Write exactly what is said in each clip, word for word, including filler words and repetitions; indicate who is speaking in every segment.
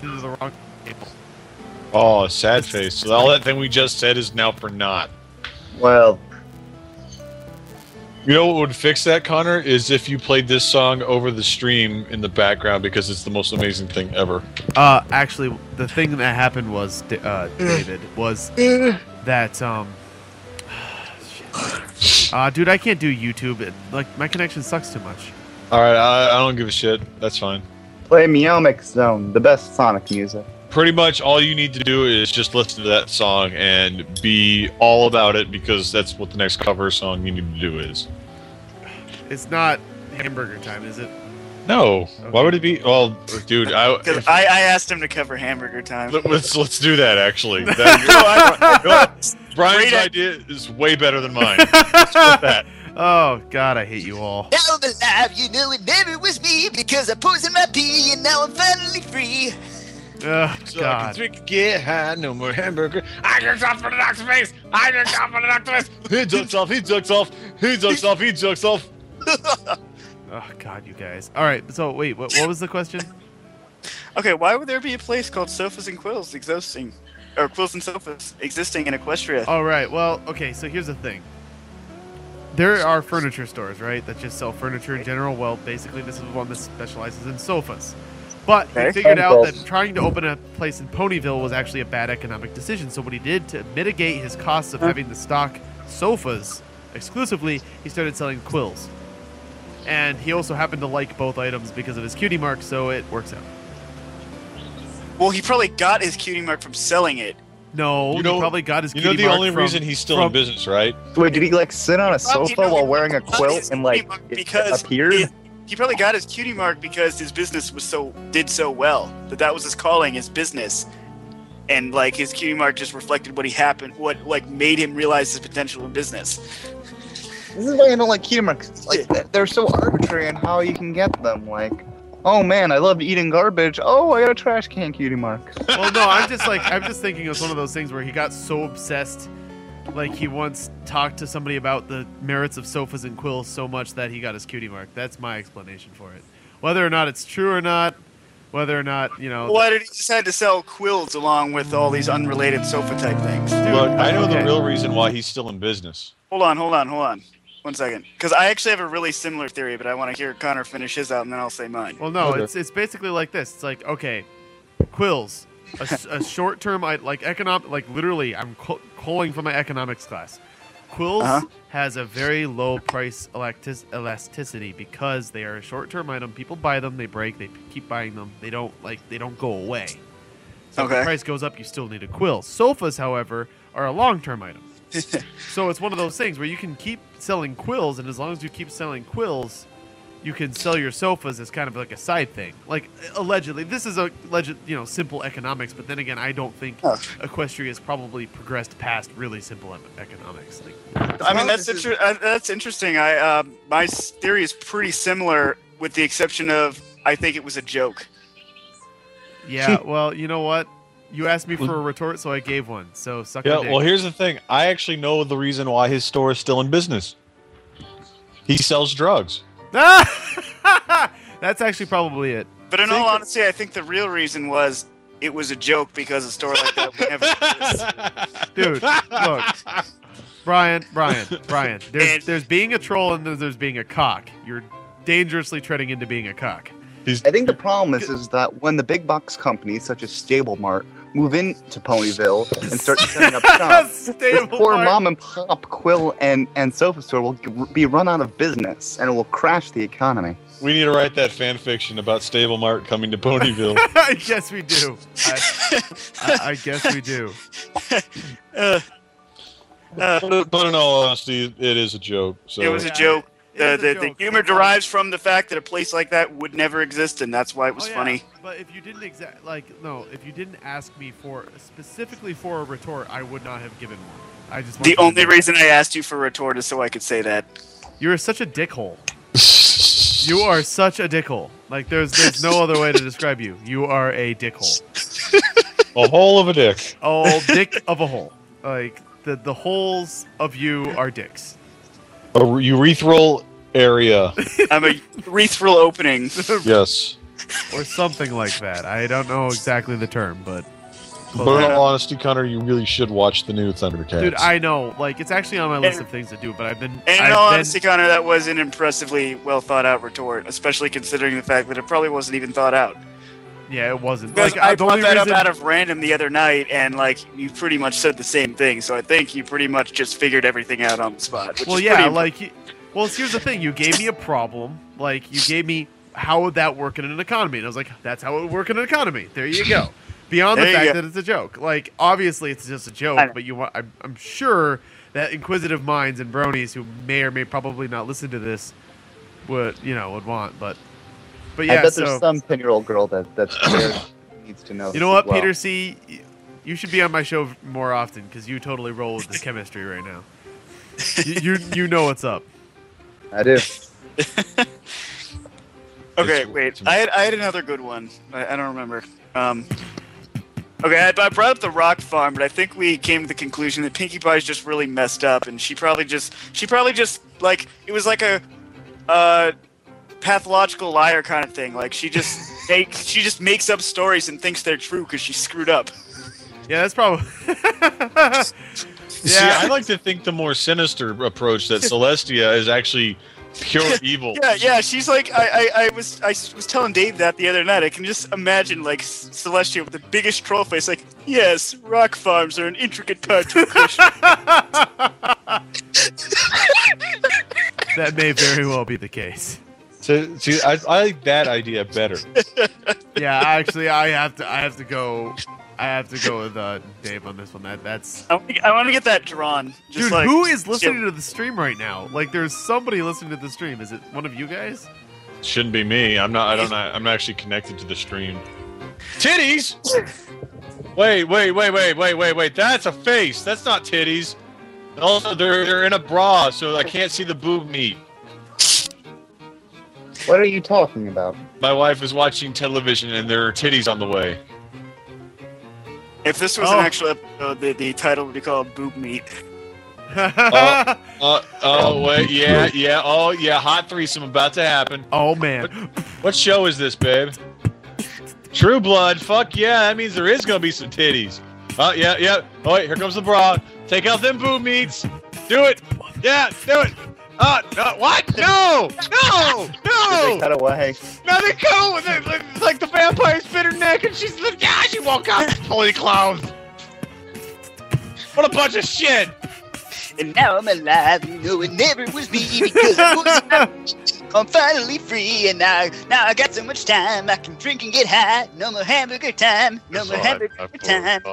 Speaker 1: connected to the wrong cable.
Speaker 2: Oh, sad face. So all that thing we just said is now for naught.
Speaker 3: Well,
Speaker 2: you know what would fix that, Connor? Is if you played this song over the stream in the background because it's the most amazing thing ever.
Speaker 1: Uh, actually, the thing that happened was, uh, David, was that, um... Uh, dude, I can't do YouTube. It, like, my connection sucks too much.
Speaker 2: Alright, I, I don't give a shit. That's fine.
Speaker 3: play Meow Mix Zone, the best Sonic music.
Speaker 2: Pretty much all you need to do is just listen to that song and be all about it, because that's what the next cover song you need to do is.
Speaker 1: It's not Hamburger Time, is it?
Speaker 2: No.
Speaker 1: Okay.
Speaker 2: Why would it be? Well, dude, I,
Speaker 4: Because I, I asked him to cover Hamburger Time.
Speaker 2: let's let's do that. Actually, that, you know, I, you know, Brian's
Speaker 4: Great
Speaker 2: idea is way better than mine. Let's go with that.
Speaker 1: Oh God, I hate you all.
Speaker 5: Now I'm alive, you know it never was me, because I poisoned my pee and now I'm finally free.
Speaker 1: Oh
Speaker 2: So I
Speaker 1: God.
Speaker 2: can drink, get high, no more hamburger. I just off for the doctor's face. I just off for the doctor's face. He ducks off. He ducks off. He ducks off. He ducks off.
Speaker 1: Oh God, you guys. All right. So wait, what, what was the question?
Speaker 4: Okay, why would there be a place called Sofas and Quills existing, or Quills and Sofas existing in Equestria?
Speaker 1: All right. Well, okay. So here's the thing. There are furniture stores, right, that just sell furniture in general. Well, basically, this is one that specializes in sofas. But he
Speaker 4: Okay.
Speaker 1: figured out that
Speaker 3: Sofas.
Speaker 1: trying to open a place in Ponyville was actually a bad economic decision. So what he did to mitigate his costs of having to stock sofas exclusively, he started selling quills. And he also happened to like both items because of his cutie mark, so it works out.
Speaker 4: Well, he probably got his cutie mark from selling it.
Speaker 1: No,
Speaker 2: You know-
Speaker 1: he probably got his
Speaker 2: You
Speaker 1: cutie
Speaker 2: know the
Speaker 1: mark
Speaker 2: only
Speaker 1: from-
Speaker 2: reason he's still
Speaker 1: from-
Speaker 2: in business, right?
Speaker 3: Wait, did he like sit on a
Speaker 4: Probably
Speaker 3: sofa
Speaker 4: no, he
Speaker 3: while wearing a
Speaker 4: got
Speaker 3: quilt
Speaker 4: his
Speaker 3: and
Speaker 4: cutie
Speaker 3: like
Speaker 4: mark
Speaker 3: it
Speaker 4: because
Speaker 3: appeared?
Speaker 4: He, he probably got his cutie mark because his business was so did so well that that was his calling, his business, and like his cutie mark just reflected what he happened, what like made him realize his potential in business.
Speaker 3: This is why I don't like cutie marks. Like th- they're so arbitrary in how you can get them. Like, oh man, I love eating garbage. Oh, I got a trash can cutie mark.
Speaker 1: Well, no, I'm just like I'm just thinking it's one of those things where he got so obsessed, like he once talked to somebody about the merits of sofas and quills so much that he got his cutie mark. That's my explanation for it. Whether or not it's true or not, whether or not you know.
Speaker 4: Why did he decide to sell quills along with all these unrelated sofa type things?
Speaker 1: Dude,
Speaker 2: Look, I know
Speaker 1: okay.
Speaker 2: the real reason why he's still in business.
Speaker 4: Hold on, hold on, hold on. One second. Because I actually have a really similar theory, but I want to hear Connor finish his out, and then I'll say mine.
Speaker 1: Well, no,
Speaker 2: Okay.
Speaker 1: it's it's basically like this. It's like okay, quills, a, s- a short-term like economic, like literally, I'm co- calling from my economics class. Quills
Speaker 4: Uh-huh.
Speaker 1: has a very low price elastic- elasticity because they are a short-term item. People buy them, they break, they p- keep buying them. They don't like they don't go away. So if the
Speaker 4: Okay.
Speaker 1: price goes up, you still need a quill. Sofas, however, are a long-term item. So it's one of those things where you can keep selling quills, and as long as you keep selling quills, you can sell your sofas as kind of like a side thing. Like allegedly, this is a legend, you know, simple economics. But then again, I don't think
Speaker 4: Oh.
Speaker 1: Equestria has probably progressed past really simple em- economics. Like,
Speaker 4: I mean, that's
Speaker 3: This is-
Speaker 4: inter- uh, that's interesting. I uh, my s- theory is pretty similar, with the exception of I think it was a joke.
Speaker 1: yeah, well, you know what? You asked me for a retort, so I gave one. So suck
Speaker 2: Yeah,
Speaker 1: my dick.
Speaker 2: well, here's the thing. I actually know the reason why his store is still in business. He sells drugs.
Speaker 1: That's actually probably it.
Speaker 4: But in
Speaker 2: See,
Speaker 4: all
Speaker 2: c-
Speaker 4: honesty, I think the real reason was it was a joke because a store like that would never exist.
Speaker 1: Dude, look. Brian, Brian, Brian. There's
Speaker 4: And-
Speaker 1: there's being a troll and there's, there's being a cock. You're dangerously treading into being a cock.
Speaker 2: He's,
Speaker 3: I think the problem is is that when the big box companies such as Stable Mart move into Ponyville and start setting up shop, this
Speaker 1: Stable
Speaker 3: poor
Speaker 1: Mart.
Speaker 3: mom and pop quill and, and sofa store will g- be run out of business and it will crash the economy.
Speaker 2: we need to write that fan fiction about Stable Mart coming to Ponyville.
Speaker 1: I guess we do. I, I, I guess we do.
Speaker 4: Uh, uh,
Speaker 2: but, but in all honesty, it is a joke. So
Speaker 4: it was a
Speaker 1: Yeah,
Speaker 4: joke.
Speaker 1: it
Speaker 4: The,
Speaker 1: is a
Speaker 4: the, the
Speaker 1: joke.
Speaker 4: humor derives from the fact that a place like that would never exist, and that's why it was
Speaker 1: Oh, yeah,
Speaker 4: funny.
Speaker 1: But if you didn't exact like no, if you didn't ask me for specifically for a retort, I would not have given one. I just want
Speaker 4: The
Speaker 1: you to
Speaker 4: only
Speaker 1: know.
Speaker 4: reason I asked you for a retort is so I could say that.
Speaker 1: You're such a dickhole. You are such a dickhole. Like there's there's no other way to describe you. You are a dickhole.
Speaker 2: a hole of a dick.
Speaker 1: Oh, dick of a hole. Like the the holes of you are dicks.
Speaker 2: A urethral area.
Speaker 4: I'm a urethral opening.
Speaker 2: Yes.
Speaker 1: or something like that. I don't know exactly the term, but
Speaker 2: But in all honesty, Connor, you really should watch the new Thundercats.
Speaker 1: dude, I know. Like, it's actually on my list of things to do, but I've been.
Speaker 4: And in
Speaker 1: I've
Speaker 4: all
Speaker 1: been,
Speaker 4: honesty, Connor, that was an impressively well thought out retort, especially considering the fact that it probably wasn't even thought out.
Speaker 1: yeah, it wasn't.
Speaker 4: Because
Speaker 1: Like,
Speaker 4: I
Speaker 1: the
Speaker 4: brought
Speaker 1: only
Speaker 4: that
Speaker 1: reason,
Speaker 4: up out of random the other night, and like you pretty much said the same thing. So I think you pretty much just figured everything out on the spot. Which
Speaker 1: Well,
Speaker 4: is
Speaker 1: yeah,
Speaker 4: pretty
Speaker 1: like, you- well, here's the thing. You gave me a problem. Like, you gave me how would that work in an economy, and I was like, that's how it would work in an economy. There you go. Beyond the
Speaker 4: There you
Speaker 1: fact
Speaker 4: go.
Speaker 1: that it's a joke. Like, obviously, it's just a
Speaker 4: I
Speaker 1: joke,
Speaker 4: know.
Speaker 1: but you want. I'm, I'm sure that inquisitive minds and bronies who may or may probably not listen to this would, you know, would want. But, but yeah.
Speaker 3: I bet
Speaker 1: so
Speaker 3: there's some ten-year-old girl that that's there needs to know.
Speaker 1: you
Speaker 3: this
Speaker 1: know
Speaker 3: as
Speaker 1: what,
Speaker 3: well.
Speaker 1: Peter C. You should be on my show more often because you totally roll with the chemistry right now. You, you you know what's up.
Speaker 3: I do.
Speaker 4: Okay,
Speaker 2: It's-
Speaker 4: wait.
Speaker 2: it's-
Speaker 4: I had I had another good one. I, I don't remember. Um, okay, I, I brought up the rock farm, but I think we came to the conclusion that Pinkie Pie's just really messed up, and she probably just she probably just like it was like a uh, pathological liar kind of thing. Like she just make she just makes up stories and thinks they're true because she screwed up.
Speaker 1: Yeah, that's probably.
Speaker 2: See, I like to think the more sinister approach that Celestia is actually pure evil.
Speaker 4: Yeah, yeah. She's like, I, I, I was, I was telling Dave that the other night. I can just imagine like Celestia with the biggest troll face, like, yes, rock farms are an intricate part to equation.
Speaker 1: That may very well be the case.
Speaker 2: So, see, I, I like that idea better.
Speaker 1: Yeah, actually, I have to. I have to go. I have to go with uh, Dave on this one. That that's.
Speaker 4: I, wanna- I want to get that drawn. Just
Speaker 1: Dude,
Speaker 4: like,
Speaker 1: who is listening to the stream right now? Like, there's somebody listening to the stream. Is it one of you guys?
Speaker 2: Shouldn't be me. I'm not. I don't. know. I'm not actually connected to the stream. Titties. Wait, wait, wait, wait, wait, wait, wait. That's a face. That's not titties. Also, they're they're in a bra, so I can't see the boob meat.
Speaker 3: What are you talking about?
Speaker 2: My wife is watching television, and there are titties on the way.
Speaker 4: If this was
Speaker 1: Oh.
Speaker 4: an actual episode, the, the title would be called Boob Meat.
Speaker 2: Uh, oh wait, yeah, yeah, oh yeah, hot threesome about to happen.
Speaker 1: oh man.
Speaker 2: What show is this, babe? True Blood. Fuck yeah, that means there is gonna be some titties. Oh yeah, yeah. Oh wait, here comes the bra. Take out them boob meats. Do it. Yeah, do it. Uh, no, what? No, no,
Speaker 3: They
Speaker 2: no.
Speaker 3: cut away.
Speaker 2: Now they go with it, like, like the vampire spit her neck, and she's like, yeah, she woke up. Holy clowns. What a bunch of shit.
Speaker 5: And now I'm alive, you know it never was me because I was I'm finally free and now, now I got so much time I can drink and get high. No more hamburger time, no more hamburger time.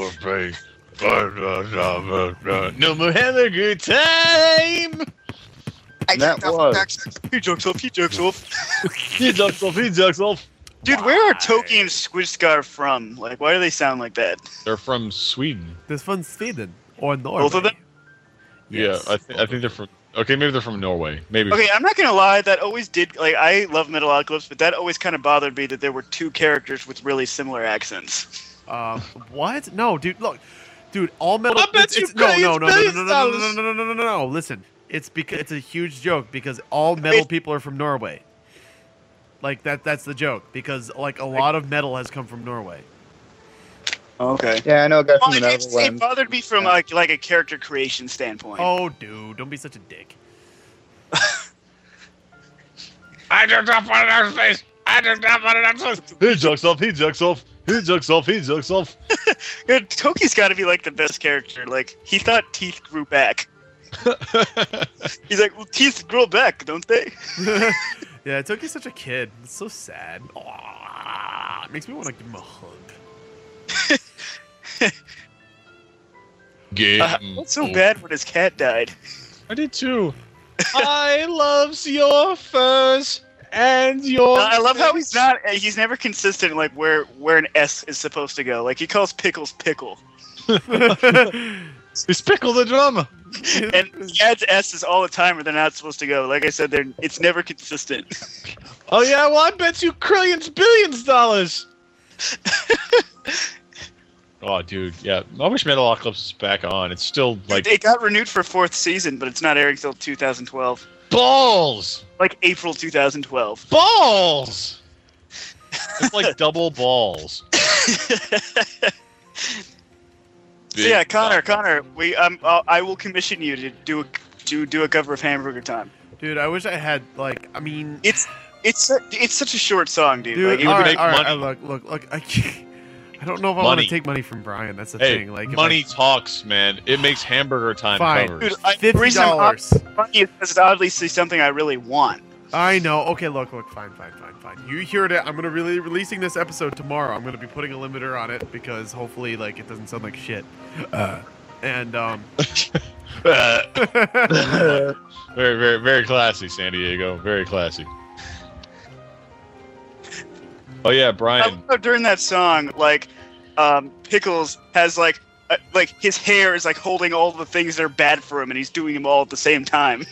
Speaker 2: No more hamburger time.
Speaker 5: I
Speaker 3: That
Speaker 5: jumped off
Speaker 3: was-
Speaker 5: the backside.
Speaker 4: He jokes off, he jokes off.
Speaker 2: He ducks off, he ducks off.
Speaker 4: Dude, where are Toki and Squishscar from? Like, why do they sound like that?
Speaker 2: They're from Sweden.
Speaker 1: This one's Sweden or Norway.
Speaker 4: Both of them?
Speaker 1: Yes.
Speaker 2: Yeah, I, th- I think they're from. Okay, maybe they're from Norway. Maybe.
Speaker 4: Okay, I'm not gonna lie. That always did. Like, I love Metalocalypse, but that always kind of bothered me that there were two characters with really similar accents.
Speaker 1: Um, what? No, dude. Look, dude. All metal.
Speaker 2: I bet
Speaker 1: it's,
Speaker 2: you
Speaker 1: it's, no, no,
Speaker 2: billions,
Speaker 1: no, no, no,
Speaker 2: billions
Speaker 1: no, no,
Speaker 2: dollars.
Speaker 1: no, no, no, no, no, no, no. Listen, it's because it's a huge joke because all metal people are from Norway. Like that. That's the joke because like a lot of metal has come from Norway.
Speaker 4: Okay.
Speaker 3: Yeah, I know a guy
Speaker 4: Well,
Speaker 3: from
Speaker 4: it,
Speaker 3: the
Speaker 4: it's- it
Speaker 3: Netherlands.
Speaker 4: bothered me from like like a character creation standpoint.
Speaker 1: Oh, dude, don't be such a dick.
Speaker 2: I jumped off on another space. I jumped off on another space. He jumps off. He jumps off. He jumps off. He jumps off.
Speaker 4: Yeah, Toki's got to be like the best character. Like, he thought teeth grew back. He's like, well, teeth grow back, don't they?
Speaker 1: Yeah, it took you such a kid. It's so sad. Aw, it makes me want to give him a hug.
Speaker 2: Get
Speaker 4: Uh, what's so bad when his cat died?
Speaker 2: I did too. I loves your furs and your.
Speaker 4: Uh, I love how he's not. uh, He's never consistent. Like where where an S is supposed to go. Like he calls pickles pickle,
Speaker 2: He's Pickle the drummer.
Speaker 4: and he adds S's all the time where they're not supposed to go. Like I said, they're it's never consistent.
Speaker 2: Oh yeah, well I bet you trillions, billions dollars. Oh dude, yeah. I wish Metalocalypse is back on. It's still like
Speaker 4: It got renewed for fourth season, but it's not airing until two thousand twelve.
Speaker 2: balls,
Speaker 4: Like April two thousand twelve.
Speaker 2: balls. It's like double balls.
Speaker 4: So yeah,
Speaker 2: Big
Speaker 4: Connor,
Speaker 2: double.
Speaker 4: Connor, we um, uh, I will commission you to do a to do a cover of Hamburger Time.
Speaker 1: Dude, I wish I had like. I mean,
Speaker 4: It's it's su- it's such a short song, dude.
Speaker 1: dude.
Speaker 4: like, it
Speaker 2: you
Speaker 1: all
Speaker 4: would
Speaker 2: could
Speaker 1: right,
Speaker 2: make
Speaker 1: all right,
Speaker 2: money.
Speaker 1: uh, look, look, look. I can't. I don't know if I want
Speaker 2: Money.
Speaker 1: to take money from Brian. That's the
Speaker 2: Hey,
Speaker 1: thing. Like, if
Speaker 2: money talks, man. It makes hamburger time
Speaker 1: Fine.
Speaker 2: covers.
Speaker 4: Dude, I, the
Speaker 1: Fifty
Speaker 4: reason I'm
Speaker 1: dollars.
Speaker 4: funny is because it's obviously something I really want.
Speaker 1: I know. Okay, look, look. Fine, fine, fine, fine. You heard it. I'm gonna really releasing this episode tomorrow. I'm gonna be putting a limiter on it because hopefully, like, it doesn't sound like shit. Uh, and um.
Speaker 2: very, very, very classy, San Diego. Very classy. Oh yeah,
Speaker 4: I
Speaker 2: Brian.
Speaker 4: love how during that song, like, um, Pickles has like, uh, like his hair is like holding all the things that are bad for him, and he's doing them all at the same time.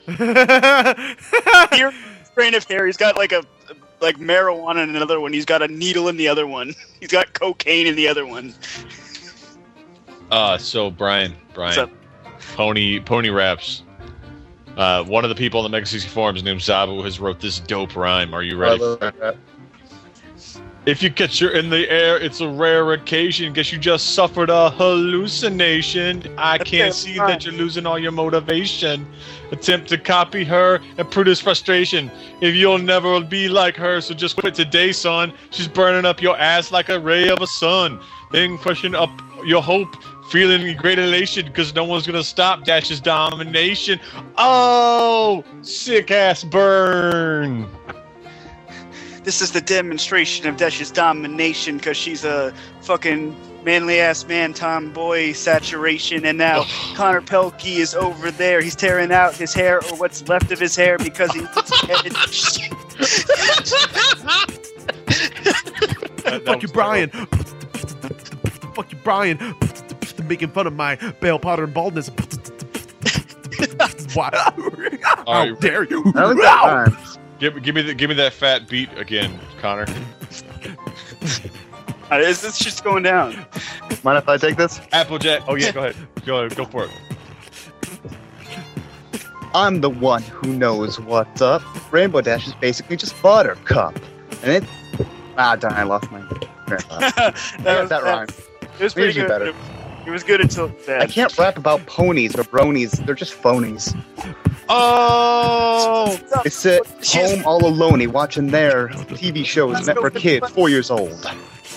Speaker 4: Here, strain of hair. He's got like a, like marijuana in another one. He's got a needle in the other one. He's got cocaine in the other one.
Speaker 2: Uh, so Brian, Brian,
Speaker 4: up?
Speaker 2: Pony, Pony Raps. Uh, one of the people on the Mega sixty forums named Zabu has wrote this dope rhyme. Are you ready? If you catch her in the air, it's a rare occasion. Guess you just suffered a hallucination. I
Speaker 4: That's
Speaker 2: can't
Speaker 4: it,
Speaker 2: see
Speaker 4: fine.
Speaker 2: that you're losing all your motivation. Attempt to copy her and produce frustration. If you'll never be like her, so just quit today, son. She's burning up your ass like a ray of a sun. Then question up your hope, feeling great elation, because no one's gonna stop Dash's domination. Oh, sick ass burn.
Speaker 4: This is the demonstration of Dash's domination, because she's a fucking manly ass man, tomboy saturation, and now Connor Pelkey is over there. He's tearing out his hair, or what's left of his hair, because he
Speaker 1: Fuck you, Brian. Fuck you, Brian. Making fun of my Bale Potter and baldness. Why? How
Speaker 2: All right.
Speaker 1: dare you?
Speaker 3: That was
Speaker 1: Ow!
Speaker 3: that time.
Speaker 2: Give, give me the, give me that fat beat again, Connor.
Speaker 4: Uh, is this just going down?
Speaker 3: Mind if I take this?
Speaker 2: Applejack. Oh yeah, go ahead. Go go for it.
Speaker 3: I'm the one who knows what's up. Rainbow Dash is basically just Buttercup. And it... Ah, darn, I lost my...
Speaker 4: that,
Speaker 3: That,
Speaker 4: was,
Speaker 3: that rhyme.
Speaker 4: It was pretty
Speaker 3: Usually
Speaker 4: good.
Speaker 3: better.
Speaker 4: It, it was good until that.
Speaker 3: I can't rap about ponies or bronies. They're just phonies.
Speaker 2: Oh,
Speaker 3: They sit home all alone watching their T V shows meant for kids four years old.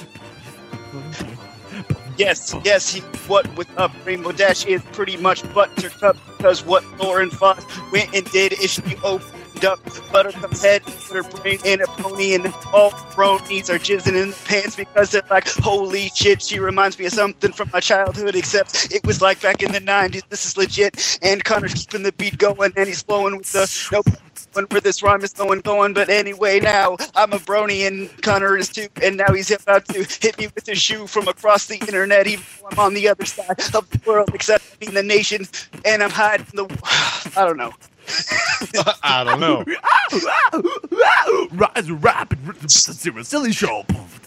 Speaker 4: Yes, yes, he, what with up Rainbow Dash is pretty much Buttercup, because what Lauren Fox went and did is she opened up Buttercup's head, put her brain in a pony, and all bronies are jizzing in the pants because they're like, holy shit, she reminds me of something from my childhood, except it was like back in the nineties. This is legit, and Connor's keeping the beat going, and he's flowing with the nope. Where this rhyme is going, going, but anyway, now I'm a brony and Connor is too, and now he's about to hit me with his shoe from across the internet, even though I'm on the other side of the world, accepting the nation, and I'm hiding the. I don't know.
Speaker 2: I don't know.
Speaker 1: Rise and rap and zero silly show.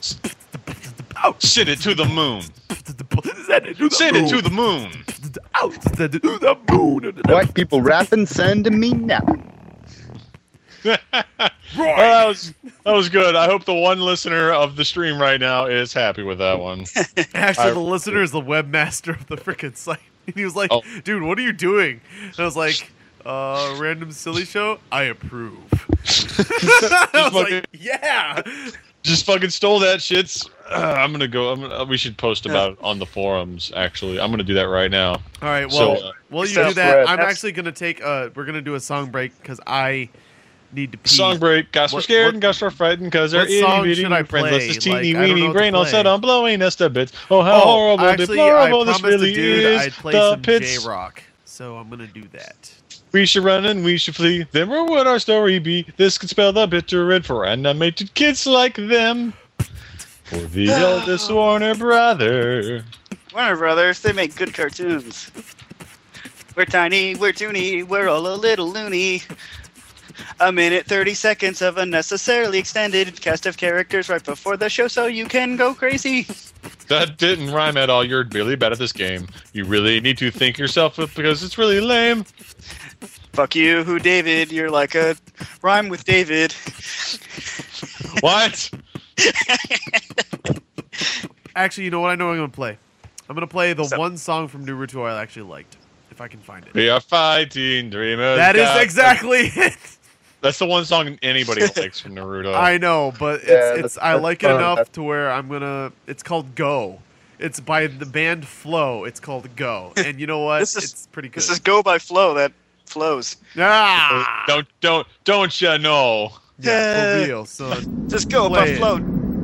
Speaker 2: Send it to the moon.
Speaker 1: Send it to the
Speaker 2: Send
Speaker 1: moon.
Speaker 2: it to the moon.
Speaker 1: Send it to the moon.
Speaker 3: White people rapping, send to me now.
Speaker 2: Well, that was that was good. I hope the one listener of the stream right now is happy with that one.
Speaker 1: Actually,
Speaker 2: I-
Speaker 1: the listener is the webmaster of the freaking site. And he was like,
Speaker 2: Oh.
Speaker 1: dude, what are you doing? And I was like, uh, random silly show? I approve. I was like,
Speaker 2: fucking-
Speaker 1: yeah.
Speaker 2: Just fucking stole that shit. Uh, I'm gonna go. I'm gonna, we should post about it on the forums. Actually, I'm gonna do that right now.
Speaker 1: All right,
Speaker 2: So,
Speaker 1: well,
Speaker 2: uh,
Speaker 1: while you
Speaker 4: so-
Speaker 1: do that, I'm
Speaker 4: That's-
Speaker 1: actually going to take, uh, we're going to do a song break because I need to pee.
Speaker 2: Song break. Guys were
Speaker 1: What-
Speaker 2: scared
Speaker 1: what-
Speaker 2: and guys were frightened because they're
Speaker 1: what
Speaker 2: itty
Speaker 1: song
Speaker 2: bitty
Speaker 1: should I
Speaker 2: friends. Let's
Speaker 1: play?
Speaker 2: just teeny
Speaker 1: Like, I don't know
Speaker 2: weeny
Speaker 1: what to
Speaker 2: brain all
Speaker 1: play.
Speaker 2: set on blowing us to bits. Oh, how
Speaker 1: Oh,
Speaker 2: horrible,
Speaker 1: actually,
Speaker 2: deplorable
Speaker 1: I
Speaker 2: this
Speaker 1: promised
Speaker 2: really
Speaker 1: the dude
Speaker 2: is.
Speaker 1: I'd play
Speaker 2: the
Speaker 1: some
Speaker 2: pits.
Speaker 1: J-Rock, so I'm going to do that.
Speaker 2: We should run and we should flee. Then where would our story be? This could spell the bitter end for animated kids like them. For the eldest Warner brother.
Speaker 4: Warner Brothers, they make good cartoons. We're tiny, we're toony, we're all a little loony. A minute, thirty seconds of unnecessarily extended cast of characters right before the show so you can go crazy.
Speaker 2: That didn't rhyme at all. You're really bad at this game. You really need to think yourself up because it's really lame.
Speaker 4: Fuck you, who David, you're like a rhyme with David.
Speaker 2: What?
Speaker 1: Actually, you know what? I know what I'm gonna play. I'm gonna play the
Speaker 4: So-
Speaker 1: one song from Naruto I actually liked, if I can find it.
Speaker 2: We are fighting dreamers.
Speaker 1: That is
Speaker 2: God.
Speaker 1: exactly it.
Speaker 2: That's the one song anybody likes from Naruto.
Speaker 1: I know, but it's
Speaker 3: Yeah,
Speaker 1: it's
Speaker 3: that's-
Speaker 1: I
Speaker 3: that's
Speaker 1: like it
Speaker 3: fun.
Speaker 1: enough
Speaker 3: That's-
Speaker 1: to where I'm gonna. It's called Go. It's by the band Flow. It's called Go, and you know what?
Speaker 4: This is-
Speaker 1: it's pretty good.
Speaker 4: This is Go by Flow that flows.
Speaker 1: ah,
Speaker 2: Don't don't don't you know?
Speaker 1: yeah, for real, son.
Speaker 4: Just Go
Speaker 1: Play
Speaker 4: by
Speaker 1: it.
Speaker 4: Flow.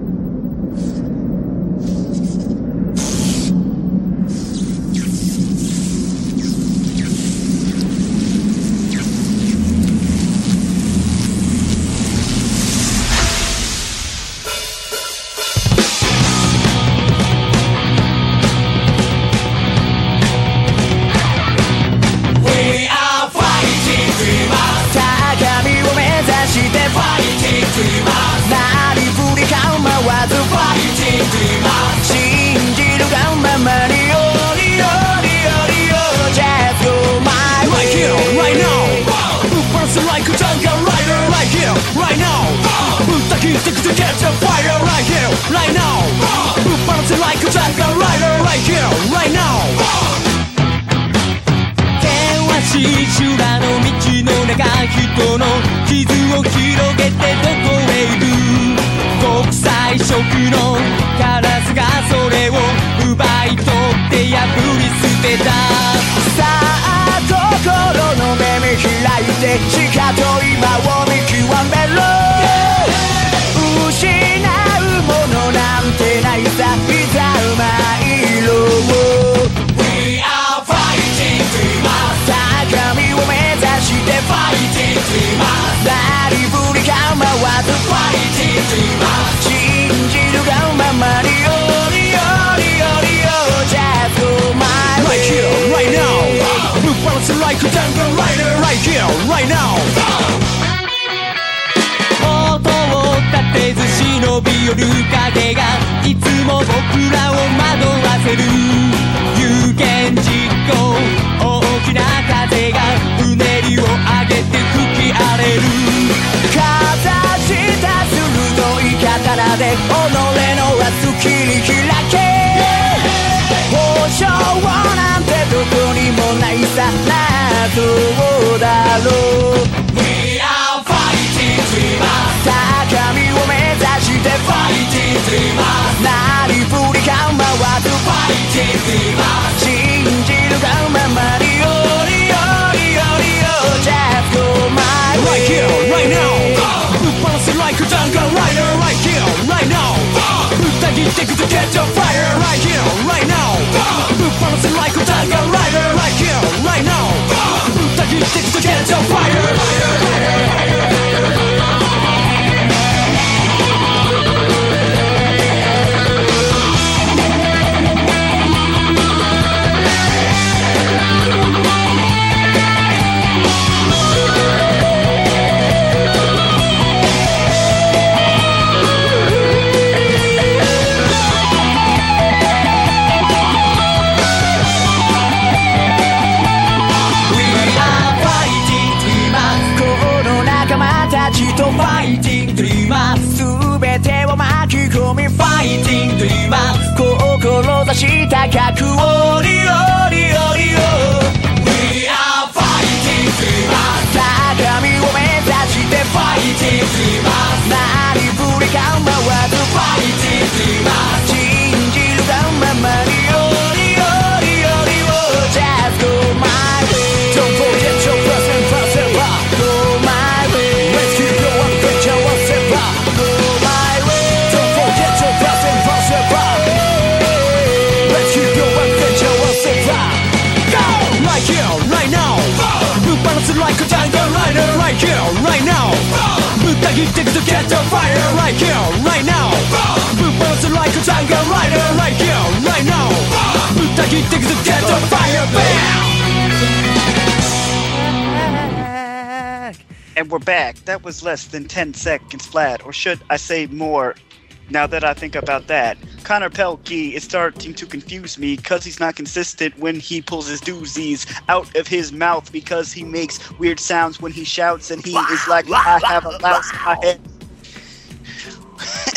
Speaker 4: And we're back. That was less than ten seconds flat, or should I say more? Now that I think about that, Connor Pelkey is starting to confuse me because he's not consistent when he pulls his doozies out of his mouth because he makes weird sounds when he shouts and he is like, I have a mouse in my head.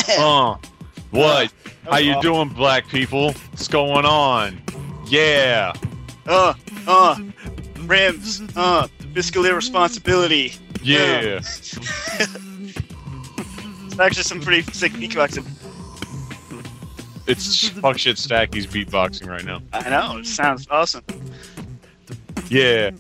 Speaker 2: Uh, what? How you doing, black people? What's going on? Yeah.
Speaker 4: Uh, uh, rims, uh, fiscal irresponsibility.
Speaker 2: Yeah.
Speaker 4: It's actually some pretty sick beatboxing.
Speaker 2: It's fuck shit stack. He's beatboxing right now.
Speaker 4: I know, it sounds awesome.
Speaker 2: Yeah.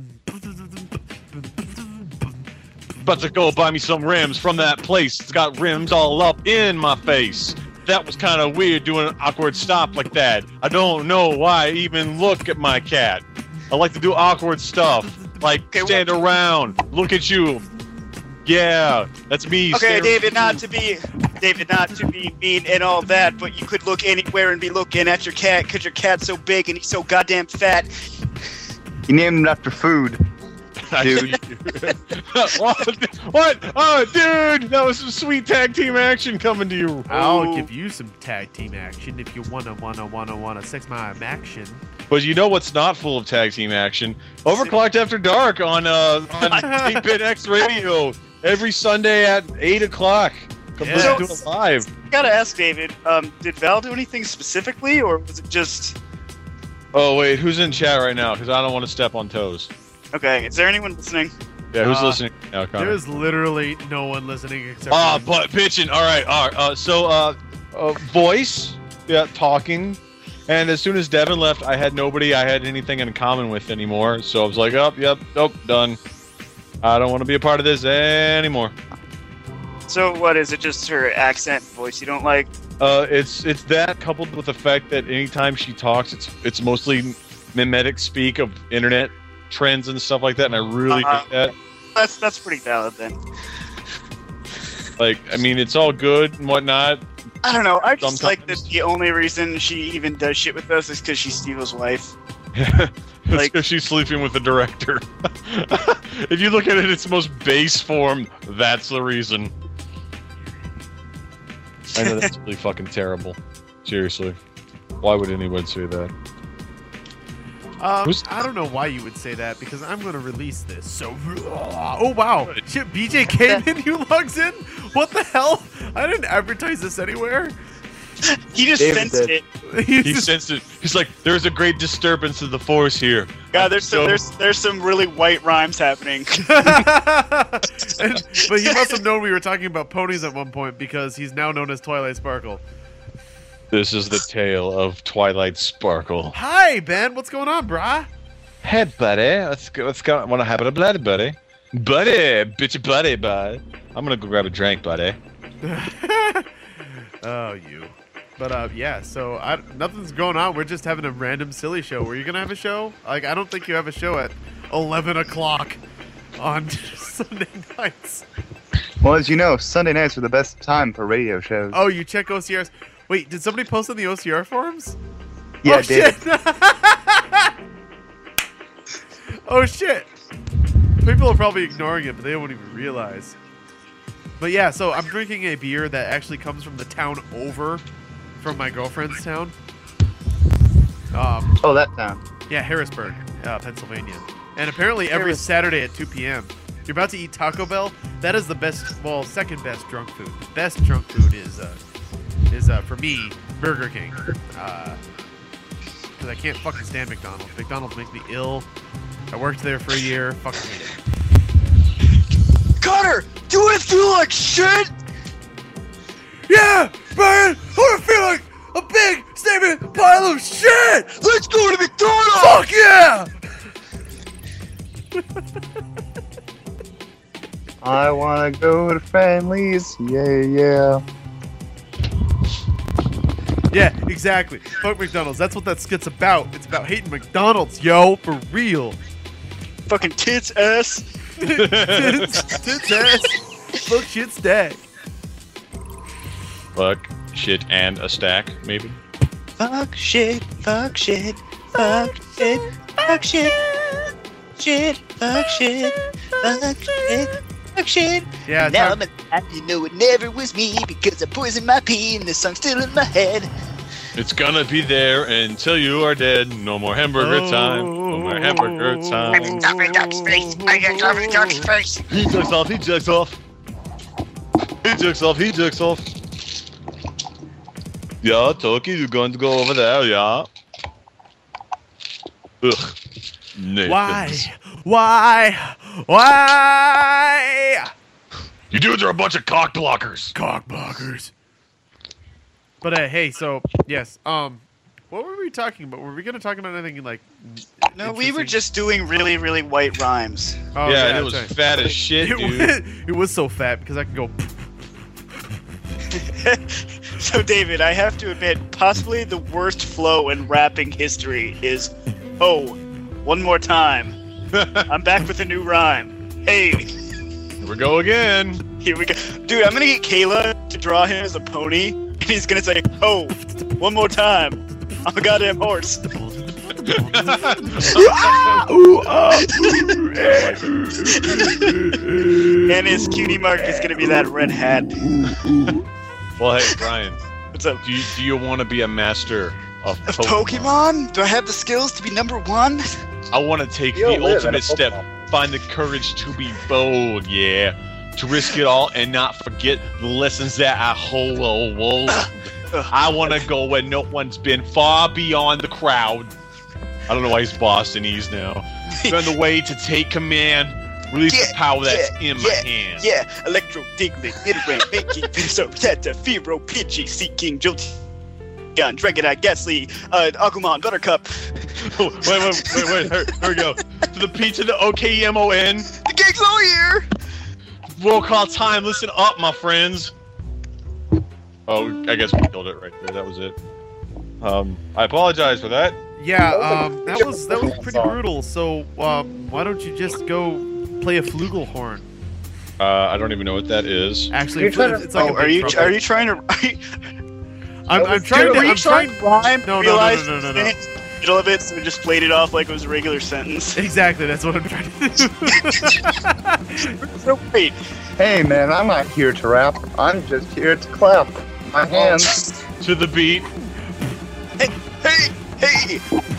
Speaker 2: About to go buy me some rims from that place. It's got rims all up in my face. That was kind of weird doing an awkward stop like that. I don't know why I even look at my cat. I like to do awkward stuff. Like
Speaker 4: Okay,
Speaker 2: stand around, look at you. Yeah, that's me.
Speaker 4: Okay,
Speaker 2: staring-
Speaker 4: David, not to be, David, not to be mean and all that, but you could look anywhere and be looking at your cat because your cat's so big and he's so goddamn fat.
Speaker 3: You named it after food. Dude.
Speaker 2: what? What? Oh, dude, that was some sweet tag team action coming to you.
Speaker 1: I'll
Speaker 4: Oh.
Speaker 1: give you some tag team action if you wanna, wanna, wanna, wanna sex my action.
Speaker 2: But you know what's not full of tag team action? Overclocked After Dark on uh on eight bit X Radio every Sunday at eight o'clock. Come
Speaker 1: Yeah.
Speaker 2: listen to it live.
Speaker 4: Gotta ask David, um, did Val do anything specifically, or was it just
Speaker 2: Oh wait, who's in chat right now? Because I don't want to step on toes.
Speaker 4: okay? Is there anyone listening?
Speaker 2: Yeah, who's
Speaker 1: Uh,
Speaker 2: listening now, Connor?
Speaker 1: There is literally no one listening except
Speaker 2: Ah,
Speaker 1: for
Speaker 2: but bitching. All right, all right. Uh, so, uh, uh, voice, yeah, talking, and as soon as Devin left, I had nobody I had anything in common with anymore. So I was like, oh, yep, nope, done. I don't want to be a part of this anymore.
Speaker 4: So what is it? Just her accent, and voice you don't like?
Speaker 2: Uh, it's it's that coupled with the fact that anytime she talks, it's it's mostly mimetic speak of internet trends and stuff like that, and I really
Speaker 4: Uh-huh.
Speaker 2: hate that.
Speaker 4: That's that's pretty valid then.
Speaker 2: Like, I mean, it's all good and whatnot.
Speaker 4: I don't know. I just like that
Speaker 2: Sometimes.
Speaker 4: the only reason she even does shit with us is because she's Steve's wife.
Speaker 2: It's
Speaker 4: Like-
Speaker 2: because she's sleeping with the director. If you look at it in its most base form, that's the reason. I know that's really fucking terrible. Seriously. Why would anyone say that?
Speaker 1: Um,
Speaker 2: Who's-
Speaker 1: I don't know why you would say that because I'm going to release this. So, oh wow, shit! B J came in. You logs in. What the hell? I didn't advertise this anywhere.
Speaker 4: He just
Speaker 3: David
Speaker 4: sensed
Speaker 3: did.
Speaker 4: it.
Speaker 1: He's
Speaker 2: He
Speaker 1: just-
Speaker 2: sensed it. He's like, there's a great disturbance of the force here.
Speaker 4: God, there's some,
Speaker 2: So-
Speaker 4: there's there's some really white rhymes happening.
Speaker 1: And- but he must have known we were talking about ponies at one point because he's now known as Twilight Sparkle.
Speaker 2: This is the tale of Twilight Sparkle.
Speaker 1: Hi, Ben. What's going on, brah?
Speaker 2: Hey, buddy. Let's go. Let's go. Want to have a bloody buddy? Buddy, bitchy buddy, bud. I'm gonna go grab a drink, buddy.
Speaker 1: Oh, you. But uh, yeah. So I, nothing's going on. We're just having a random silly show. Were you gonna have a show? Like, I don't think you have a show at eleven o'clock on Sunday nights.
Speaker 3: Well, as you know, Sunday nights are the best time for radio shows.
Speaker 1: Oh, you check O C Rs. Wait, did somebody post on the O C R forums?
Speaker 3: yeah,
Speaker 1: oh,
Speaker 3: David.
Speaker 1: shit. Oh shit! People are probably ignoring it, but they won't even realize. But yeah, so I'm drinking a beer that actually comes from the town over from my girlfriend's town. Um,
Speaker 3: Oh, that town.
Speaker 1: yeah, Harrisburg, uh, Pennsylvania. And apparently every
Speaker 4: Harris-
Speaker 1: Saturday at two p.m. You're about to eat Taco Bell. That is the best, well, second best drunk food. The best drunk food is, uh, is uh, for me, Burger King. Uh, because I can't fucking stand McDonald's. McDonald's makes me ill. I worked there for a year. Fucking hate it.
Speaker 5: Connor, do I feel like shit?
Speaker 1: Yeah, Brian, I feel like a big, steaming pile of shit.
Speaker 5: Let's go to McDonald's!
Speaker 1: Fuck yeah!
Speaker 3: I wanna go to Friendly's. Yeah, yeah.
Speaker 1: Yeah, exactly. Fuck McDonald's. That's what that skit's about. It's about hating McDonald's, yo, for real.
Speaker 4: Fucking tits ass.
Speaker 1: Tits, tits ass. Fuck shit stack.
Speaker 2: Fuck, shit, and a stack, maybe.
Speaker 5: Fuck shit, fuck shit, fuck shit, fuck shit, shit, fuck shit, fuck shit, fuck shit.
Speaker 1: Yeah,
Speaker 5: Now
Speaker 1: time-
Speaker 5: I'm alive, you know it never was me because I poisoned my pee and this song's still in my head.
Speaker 2: It's gonna be there until you are dead. No more hamburger time. No more hamburger time. He jerks off, he jerks off. He jerks off, he jerks off. Yeah, Toki, you're going to go over there, yeah? Ugh. Nathan.
Speaker 1: Why? Why? Why?
Speaker 2: You dudes are a bunch of cock blockers.
Speaker 1: Cockblockers. But uh, hey, so yes, um, what were we talking about? Were we gonna talk about anything like?
Speaker 4: No, we were
Speaker 1: interesting?
Speaker 4: just doing really, really white rhymes.
Speaker 1: Oh,
Speaker 2: yeah, and it
Speaker 1: that's
Speaker 2: was
Speaker 1: right.
Speaker 2: fat as shit,
Speaker 1: It
Speaker 2: dude.
Speaker 1: was, it was so fat because I can go.
Speaker 4: So, David, I have to admit, possibly the worst flow in rapping history is, oh, one more time. I'm back with a new rhyme. Hey,
Speaker 2: Here we go again.
Speaker 4: here we go. Dude, I'm gonna get Kayla to draw him as a pony, and he's gonna say, oh, one more time. I'm a goddamn horse. And his cutie mark is gonna be that red hat.
Speaker 2: Well, hey, Brian,
Speaker 4: What's up?
Speaker 2: do you, do you want to be a master of
Speaker 4: Of
Speaker 2: Pokemon?
Speaker 4: Pokemon? Do I have the skills to be number one?
Speaker 2: I want to take
Speaker 3: You'll
Speaker 2: the
Speaker 3: live in a
Speaker 2: ultimate step,
Speaker 3: Pokemon.
Speaker 2: find the courage to be bold, yeah. To risk it all and not forget the lessons that I hold. I want to go where no one's been, far beyond the crowd. I don't know why he's Bostonese now. Find the way to take command, release
Speaker 4: Yeah,
Speaker 2: the power that's
Speaker 4: yeah,
Speaker 2: in my
Speaker 4: yeah,
Speaker 2: hand.
Speaker 4: Yeah, Electro, Diglett, mid-range, Making, Venusaur, Teta, Fearow, Pidgey, Seeking, Jolteon, Dragonite, Ghastly, uh, Agumon, Buttercup,
Speaker 2: Oh, wait, wait, wait, wait, here, here we go. To the P to the O K E M O N.
Speaker 4: the gig's all here!
Speaker 2: Roll call time, listen up, my friends. Oh, I guess we killed it right there. That was it. Um, I apologize for that.
Speaker 1: Yeah,
Speaker 3: That was a
Speaker 1: um, that
Speaker 3: good
Speaker 1: was that was
Speaker 3: Pokemon
Speaker 1: pretty
Speaker 3: song.
Speaker 1: brutal. So, um, why don't you just go play a flugelhorn?
Speaker 2: Uh, I don't even know what that is.
Speaker 1: Actually,
Speaker 3: You're
Speaker 1: it's,
Speaker 3: trying to-
Speaker 1: it's like
Speaker 4: Oh,
Speaker 1: a
Speaker 4: are
Speaker 1: big
Speaker 4: you
Speaker 1: trumpet.
Speaker 4: are you trying to? Are you,
Speaker 1: I'm, I'm
Speaker 3: Dude,
Speaker 1: trying
Speaker 4: Dude,
Speaker 1: to.
Speaker 4: were you
Speaker 1: I'm
Speaker 4: trying
Speaker 1: trying.
Speaker 4: to rhyme?
Speaker 1: No, no, no,
Speaker 4: realize
Speaker 1: no, no, no, no.
Speaker 4: in the middle of it, so we just played it off like it was a regular sentence.
Speaker 1: Exactly, that's what I'm trying to do.
Speaker 4: So wait,
Speaker 3: Hey man, I'm not here to rap. I'm just here to clap my hands.
Speaker 2: To the beat.
Speaker 4: hey, hey!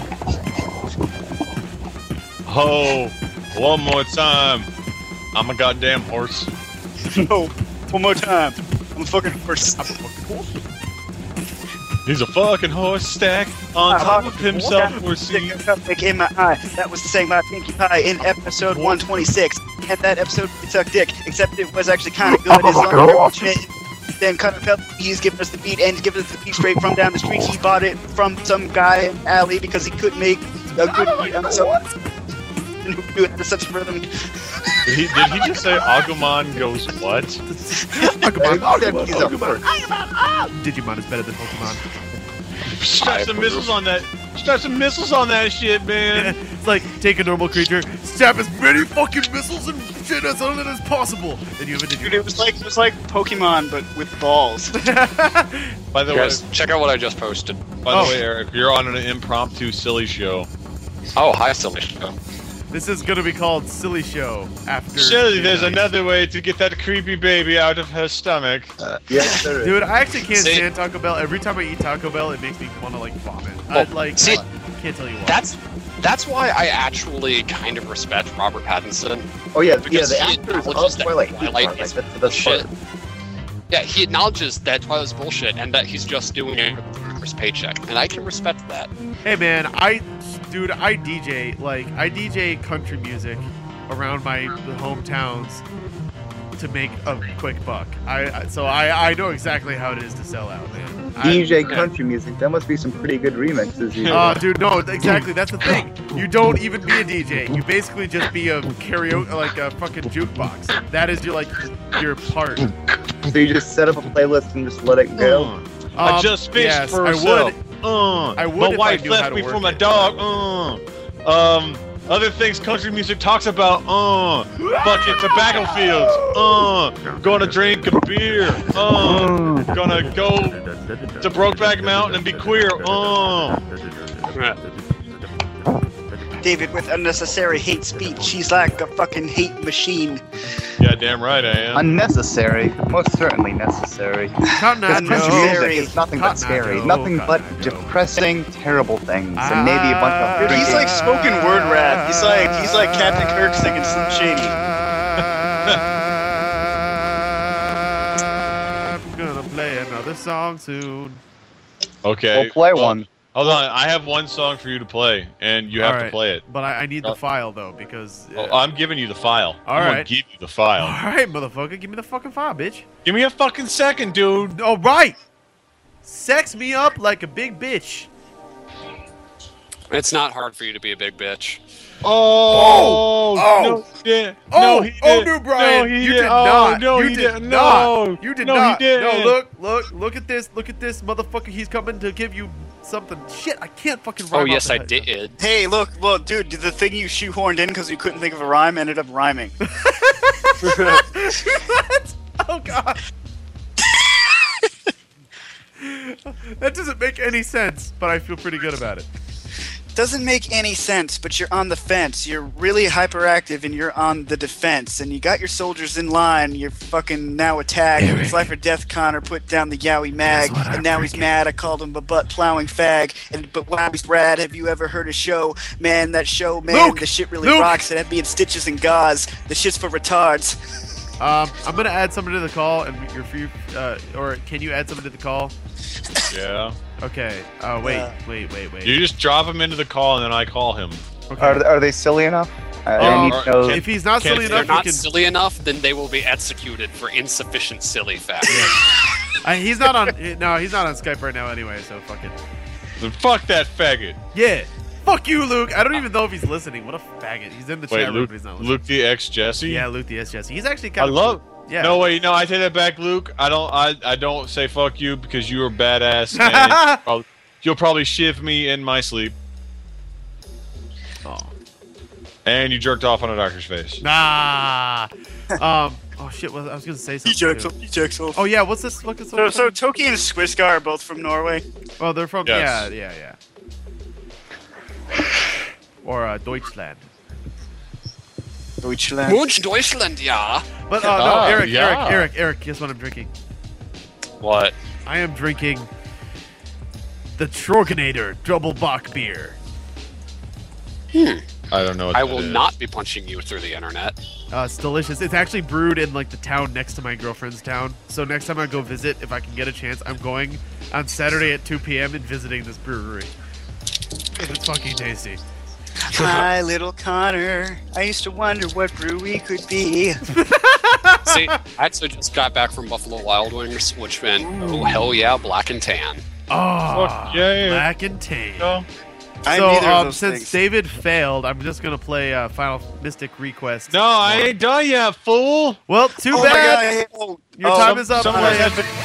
Speaker 2: Ho, one more time. I'm a goddamn horse.
Speaker 4: Oh, one more time. I'm a fucking horse.
Speaker 2: He's a fucking horse stack on top of himself, horsey.
Speaker 4: Stick in my eye. That was saying my pinkie pie in episode one twenty-six. And that episode we sucked dick, except it was actually kind of good. As long as it- then Connor Pelt, he's giving us the beat and giving us the beat straight from down the street. He bought it from some guy in the alley because he couldn't make a good beat on something. And who do it to such rhythm.
Speaker 2: Did he, did he just say Agumon goes what?
Speaker 1: Pokemon,
Speaker 3: He's a horse.
Speaker 1: Digimon is better than Pokemon.
Speaker 2: Strap some missiles on that. Strap some missiles on that shit, man.
Speaker 1: It's like take a normal creature, stab as many fucking missiles and shit as on it as possible. Then you have a
Speaker 4: Dude,
Speaker 1: Digimon.
Speaker 4: it was like it was like Pokemon but with balls.
Speaker 2: By the
Speaker 6: You
Speaker 2: way,
Speaker 6: guys, check out what I just posted.
Speaker 2: by
Speaker 1: Oh.
Speaker 2: the way, Eric, you're on an impromptu silly show.
Speaker 6: Oh, hi, Silly Show.
Speaker 1: This is gonna be called Silly Show after.
Speaker 2: Silly, there's
Speaker 1: midnight.
Speaker 2: another way to get that creepy baby out of her stomach.
Speaker 3: Yes, there is.
Speaker 1: Dude, I actually can't
Speaker 6: See-
Speaker 1: stand Taco Bell. Every time I eat Taco Bell, it makes me want to like vomit. I
Speaker 6: Oh,
Speaker 1: like.
Speaker 6: see-
Speaker 1: I can't tell you why.
Speaker 6: That's that's why I actually kind of respect Robert Pattinson.
Speaker 3: Oh yeah, yeah.
Speaker 6: because
Speaker 3: The
Speaker 6: he
Speaker 3: actors
Speaker 6: acknowledges
Speaker 3: of
Speaker 6: that
Speaker 3: Twilight.
Speaker 6: Twilight
Speaker 3: Like,
Speaker 6: is
Speaker 3: that's the best
Speaker 6: shit.
Speaker 3: part.
Speaker 6: Yeah, he acknowledges that Twilight's bullshit and that he's just doing it for the first paycheck, and I can respect that.
Speaker 1: Hey man, I, dude, I D J like I D J country music around my hometowns to make a quick buck. I I- so I I know exactly how it is to sell out, man. I-
Speaker 3: D J country music. That must be some pretty good remixes. You
Speaker 1: Oh, dude, no, exactly. That's the thing. You don't even be a D J. You basically just be a karaoke, like a fucking jukebox. That is your like your part. Um,
Speaker 3: So you just set up a playlist and just let it go.
Speaker 2: I just fished
Speaker 1: yes,
Speaker 2: for
Speaker 1: I
Speaker 2: herself.
Speaker 1: would.
Speaker 2: Uh,
Speaker 1: I would
Speaker 2: my
Speaker 1: if I
Speaker 2: wife
Speaker 1: knew how
Speaker 2: left
Speaker 1: to
Speaker 2: me
Speaker 1: work
Speaker 2: for my
Speaker 1: it.
Speaker 2: dog. Uh, um, other things country music talks about. Uh, fucking tobacco fields. Uh, gonna drink a beer. Uh, gonna go to Brokeback Mountain and be queer. Uh,
Speaker 4: David with unnecessary hate speech. She's like a fucking hate machine.
Speaker 2: yeah, damn right I am.
Speaker 3: Unnecessary. Most certainly necessary.
Speaker 1: Cotton Eye
Speaker 3: Because country
Speaker 1: Joe.
Speaker 4: Unnecessary.
Speaker 3: music is nothing but
Speaker 1: Cotton Eye
Speaker 3: scary.
Speaker 1: Joe,
Speaker 3: Nothing but
Speaker 1: Cotton Eye Joe.
Speaker 3: depressing, terrible things. And maybe a bunch of
Speaker 4: Dude,
Speaker 3: drinking.
Speaker 4: he's like spoken word rap. He's like he's like Captain Kirk singing Slim Shady.
Speaker 1: I'm gonna play another song soon.
Speaker 2: Okay.
Speaker 3: We'll play
Speaker 2: well,
Speaker 3: one.
Speaker 2: Hold on, I have one song for you to play, and you have
Speaker 1: All
Speaker 2: to
Speaker 1: right.
Speaker 2: play it.
Speaker 1: But I, I need the
Speaker 2: Oh.
Speaker 1: file though because. Uh,
Speaker 2: Oh, I'm giving you the file.
Speaker 1: All
Speaker 2: I'm gonna
Speaker 1: right.
Speaker 2: give you the file.
Speaker 1: all right, motherfucker, give me the fucking file, bitch.
Speaker 2: Give me a fucking second, dude.
Speaker 1: All right. Sex me up like a big bitch.
Speaker 6: It's not hard for you to be a big bitch.
Speaker 2: Oh,
Speaker 1: Oh!
Speaker 2: no, he did.
Speaker 1: Oh,
Speaker 2: no, he
Speaker 1: oh,
Speaker 2: did.
Speaker 1: new Brian,
Speaker 2: no, he
Speaker 1: you
Speaker 2: did.
Speaker 1: did
Speaker 2: oh,
Speaker 1: not.
Speaker 2: No,
Speaker 1: you
Speaker 2: he
Speaker 1: did
Speaker 2: did.
Speaker 1: not.
Speaker 2: No,
Speaker 1: You did
Speaker 2: no,
Speaker 1: not.
Speaker 2: He did.
Speaker 1: No, look, look, look at this. Look at this, motherfucker. He's coming to give you something. Shit, I can't fucking.
Speaker 6: Oh
Speaker 1: rhyme
Speaker 6: yes,
Speaker 1: off
Speaker 6: I
Speaker 1: the-
Speaker 6: did.
Speaker 4: Hey, look, well, dude, the thing you shoehorned in because you couldn't think of a rhyme ended up rhyming.
Speaker 1: What? Oh god. That doesn't make any sense, but I feel pretty good about it.
Speaker 4: Doesn't make any sense, but you're on the fence. You're really hyperactive and you're on the defense. And you got your soldiers in line. You're fucking now attacked.
Speaker 1: Eric.
Speaker 4: It's life or death. Connor put down the Yowie mag.
Speaker 1: Guess what I'm
Speaker 4: And now he's
Speaker 1: drinking?
Speaker 4: mad. I called him a butt plowing fag. And But wow, he's rad. Have you ever heard a show? Man, that show, man,
Speaker 1: Luke!
Speaker 4: the shit really
Speaker 1: Luke!
Speaker 4: rocks. It had me in stitches and gauze. The shit's for retards.
Speaker 1: Um, I'm gonna add somebody to the call, and you're free. Uh, or can you add somebody to the call?
Speaker 2: Yeah.
Speaker 1: Okay. Oh wait,
Speaker 4: Yeah.
Speaker 1: wait, wait, wait.
Speaker 2: You just drop him into the call, and then I call him.
Speaker 1: Okay.
Speaker 3: Are, are they silly enough? I, I
Speaker 1: Oh,
Speaker 3: need to know.
Speaker 1: if he's not
Speaker 2: Can't-
Speaker 1: silly
Speaker 6: If they're
Speaker 1: enough, you
Speaker 6: not
Speaker 1: can.
Speaker 6: silly enough, then they will be executed for insufficient silly facts.
Speaker 1: I, he's not on. No, he's not on Skype right now anyway. So fuck it.
Speaker 2: Then fuck that faggot.
Speaker 1: Yeah. Fuck you, Luke. I don't even know if he's listening. What a faggot. He's in the
Speaker 2: Wait,
Speaker 1: chat room,
Speaker 2: Luke,
Speaker 1: but he's not listening.
Speaker 2: Luke the ex Jesse.
Speaker 1: Yeah, Luke the S Jesse. He's actually
Speaker 2: I
Speaker 1: kind of.
Speaker 2: love.
Speaker 1: Yeah.
Speaker 2: No, wait, no, I take that back, Luke. I don't. I, I don't say fuck you because you are badass. And you'll, you'll probably shiv me in my sleep.
Speaker 1: Oh.
Speaker 2: And you jerked off on a doctor's face.
Speaker 1: Nah. Um. Oh shit. What, I was gonna say
Speaker 4: He
Speaker 1: something.
Speaker 4: jokes
Speaker 1: too.
Speaker 4: off. He jokes off.
Speaker 1: Oh yeah. What's this? What's this?
Speaker 4: So, so Toki and Squisgar are both from Norway.
Speaker 1: Oh, they're from.
Speaker 2: Yes.
Speaker 1: Yeah, yeah, yeah. Or uh, Deutschland.
Speaker 4: Deutschland.
Speaker 6: Munch Deutschland, yeah.
Speaker 1: But uh, no,
Speaker 2: Ah,
Speaker 1: Eric,
Speaker 2: yeah.
Speaker 1: Eric, Eric, Eric. Guess what I'm drinking?
Speaker 6: What?
Speaker 1: I am drinking the Troganator Double Bock beer.
Speaker 6: Hmm.
Speaker 2: I don't know. What
Speaker 6: I
Speaker 2: that
Speaker 6: will
Speaker 2: is.
Speaker 6: not be punching you through the internet.
Speaker 1: Uh, it's delicious. It's actually brewed in like the town next to my girlfriend's town. So next time I go visit, if I can get a chance, I'm going on Saturday at two p.m. and visiting this brewery. It's fucking tasty.
Speaker 4: Hi, little Connor. I used to wonder what brew we could be.
Speaker 6: See, I actually just got back from Buffalo Wild Wings, which meant, oh hell yeah, black and tan.
Speaker 1: Oh,
Speaker 2: Fuck yeah.
Speaker 1: black and tan.
Speaker 2: No.
Speaker 4: I'm
Speaker 1: So
Speaker 4: neither of
Speaker 1: um,
Speaker 4: those
Speaker 1: since
Speaker 4: things.
Speaker 1: David failed, I'm just gonna play uh, Final Mystic Request.
Speaker 2: No, I ain't done yet, fool.
Speaker 1: Well, too
Speaker 4: Oh my
Speaker 1: bad.
Speaker 4: God, oh,
Speaker 1: Your
Speaker 4: oh,
Speaker 1: time is up.
Speaker 2: Someone
Speaker 1: Brian.
Speaker 2: has to-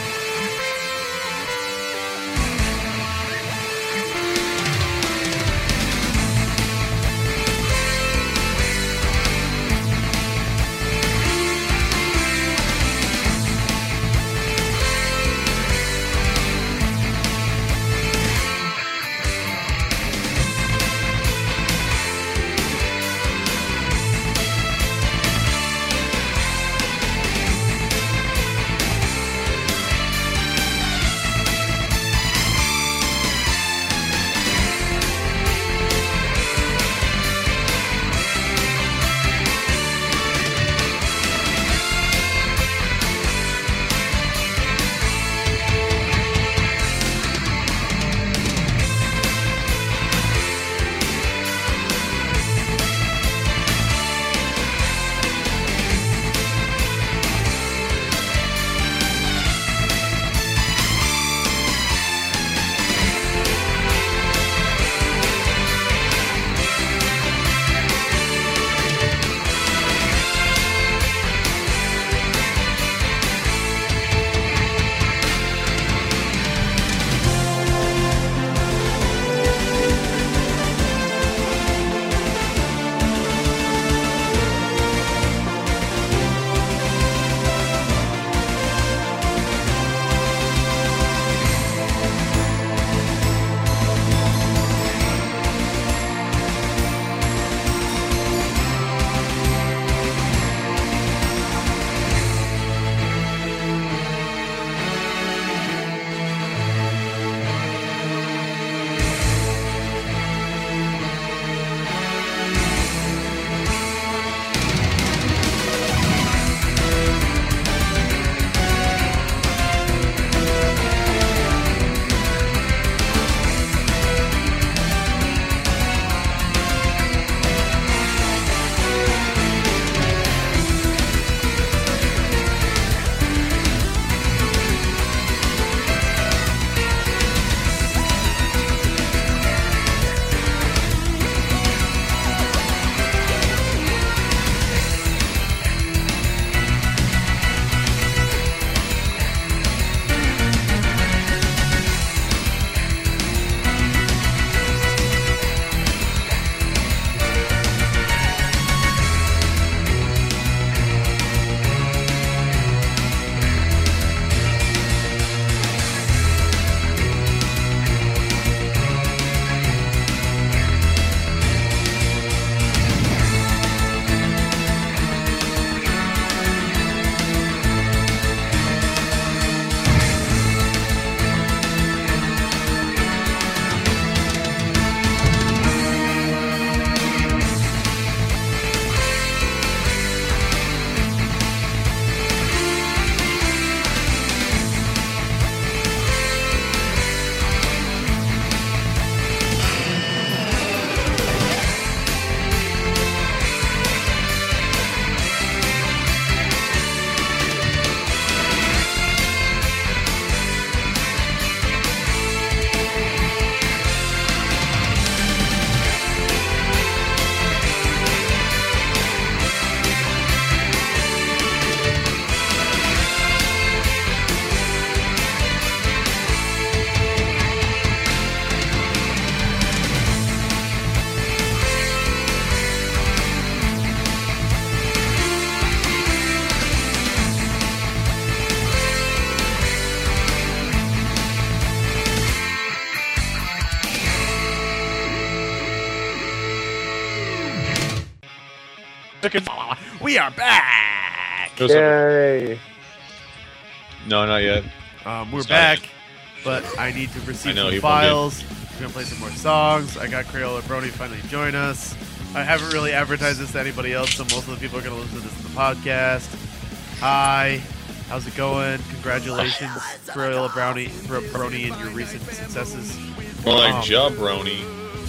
Speaker 1: We are back.
Speaker 2: What's up?
Speaker 3: Yay!
Speaker 2: No, not yet.
Speaker 1: Um, we're
Speaker 2: It's not
Speaker 1: back,
Speaker 2: it.
Speaker 1: but I need to
Speaker 2: I
Speaker 1: receive
Speaker 2: know,
Speaker 1: some
Speaker 2: he won't
Speaker 1: files. We're gonna play some more songs. I got Crayola Brony finally join us. I haven't really advertised this to anybody else, so most of the people are gonna listen to this in the podcast. Hi, how's it going? Congratulations, Crayola Brownie, Bro- Brony, and your recent successes.
Speaker 2: More like
Speaker 1: Um,
Speaker 2: Jabroni.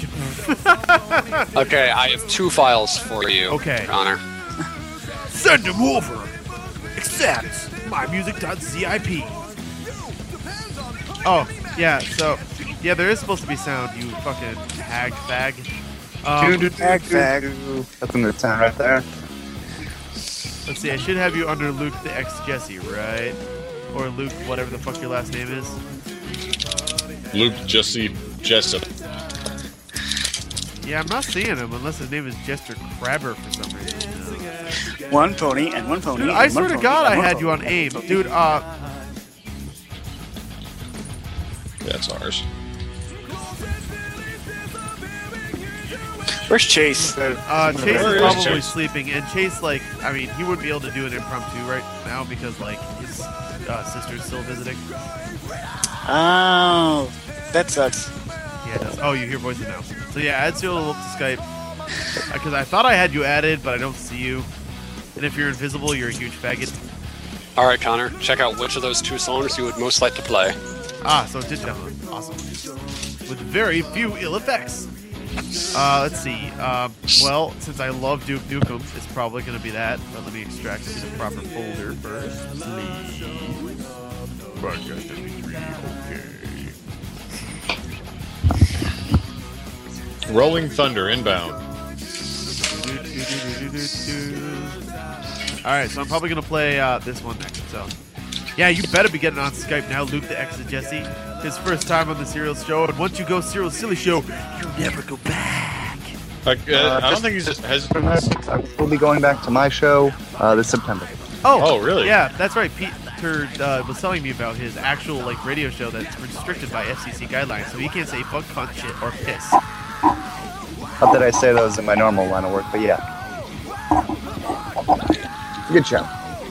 Speaker 6: Okay, I have two files for you,
Speaker 1: Okay.
Speaker 6: Connor.
Speaker 1: Send them over. Accept mymusic.zip. Oh, yeah, so, yeah, there is supposed to be sound, you fucking hag fag. Um,
Speaker 3: Tag fag. That's a good sound right there.
Speaker 1: let's see, I should have you under Luke the X Jesse, right? Or Luke, whatever the fuck your last name is.
Speaker 2: Luke Jesse Jessup.
Speaker 1: Yeah, I'm not seeing him unless his name is Jester Crabber for some reason.
Speaker 4: One pony and one pony.
Speaker 1: Dude,
Speaker 4: and
Speaker 1: I
Speaker 4: one
Speaker 1: swear to
Speaker 4: pony
Speaker 1: God,
Speaker 4: and
Speaker 1: I
Speaker 4: one
Speaker 1: had
Speaker 4: pony.
Speaker 1: you on AIM. Dude, uh,
Speaker 2: That's ours.
Speaker 4: Where's Chase?
Speaker 1: uh, Chase
Speaker 2: Where
Speaker 1: is
Speaker 2: is
Speaker 1: probably
Speaker 2: Chase?
Speaker 1: sleeping, and Chase, like, I mean, he wouldn't be able to do an impromptu right now because, like, his uh, sister's still visiting.
Speaker 4: Oh, that sucks.
Speaker 1: Yeah, it does. Oh, you hear voices now. So yeah, add Seal to Skype because I thought I had you added, but I don't see you. And if you're invisible, you're a huge faggot.
Speaker 6: All right, Connor, check out which of those two songs you would most like to play.
Speaker 1: Ah, so it did download. Awesome. With very few ill effects. Uh, let's see. Uh, well, since I love Duke Nukem, it's probably going to be that. But let me extract it to the proper folder first. Please. Broadcast M P three. Okay.
Speaker 2: Rolling Thunder inbound.
Speaker 1: Alright, so I'm probably going to play uh, this one next. So, yeah, you better be getting on Skype now, Luke the Exegesi. His first time on the Serial Show, and once you go Serial Silly Show, you never go back.
Speaker 2: Like, uh,
Speaker 3: Uh,
Speaker 2: I don't think he's has.
Speaker 3: I will be going back to my show uh, this September.
Speaker 1: Oh,
Speaker 2: Oh, really?
Speaker 1: Yeah, that's right. Peter uh, was telling me about his actual like radio show that's restricted by F C C guidelines, so he can't say fuck, cunt, shit, or piss.
Speaker 3: Not that I say those in my normal line of work, but yeah. Good show.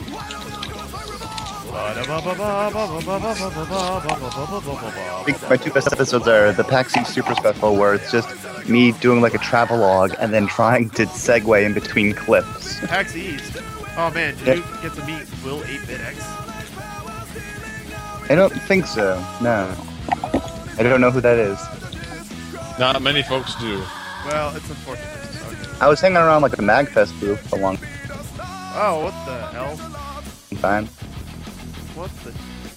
Speaker 3: I think my two best episodes are the PAX East Super Special, where it's just me doing like a travelogue and then trying to segue in between clips.
Speaker 1: PAX East. Oh man, did
Speaker 3: Yeah.
Speaker 1: you get to meet Will eight bit X?
Speaker 3: I don't think so. No. I don't know who that is.
Speaker 2: Not many folks do.
Speaker 1: Well, it's unfortunate. Okay.
Speaker 3: I was hanging around like the MagFest booth for a long
Speaker 1: Oh, what the hell?
Speaker 3: time.
Speaker 1: What the?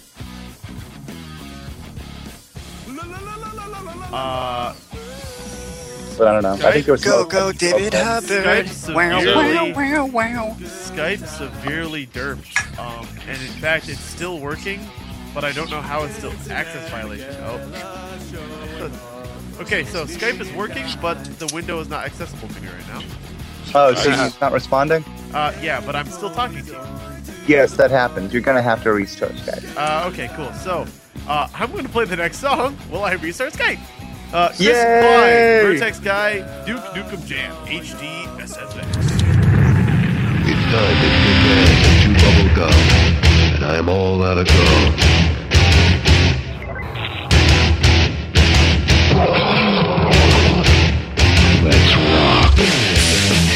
Speaker 1: Uh,
Speaker 3: But I don't know. I think there was
Speaker 4: Go,
Speaker 3: some-
Speaker 4: go, David Hubbard.
Speaker 1: Skype's
Speaker 4: Wow,
Speaker 1: severely,
Speaker 4: wow, wow, wow.
Speaker 1: Skype severely derped. Um, and in fact, it's still working, but I don't know how it's still access violation. Oh. Okay, so Skype is working, but the window is not accessible to me right now.
Speaker 3: Oh, so he's not responding?
Speaker 1: Uh, yeah, but I'm still talking to you.
Speaker 3: Yes, that happens. You're gonna have to restart Skype.
Speaker 1: Uh, okay, cool. So, uh, I'm going to play the next song while I restart Skype. Uh, Chris
Speaker 3: Yay!
Speaker 1: Klein, Vertex Guy, Duke Nukem Jam, H D S S X.
Speaker 7: It's time to get into bubble gum, and I'm all out of gum. Let's rock.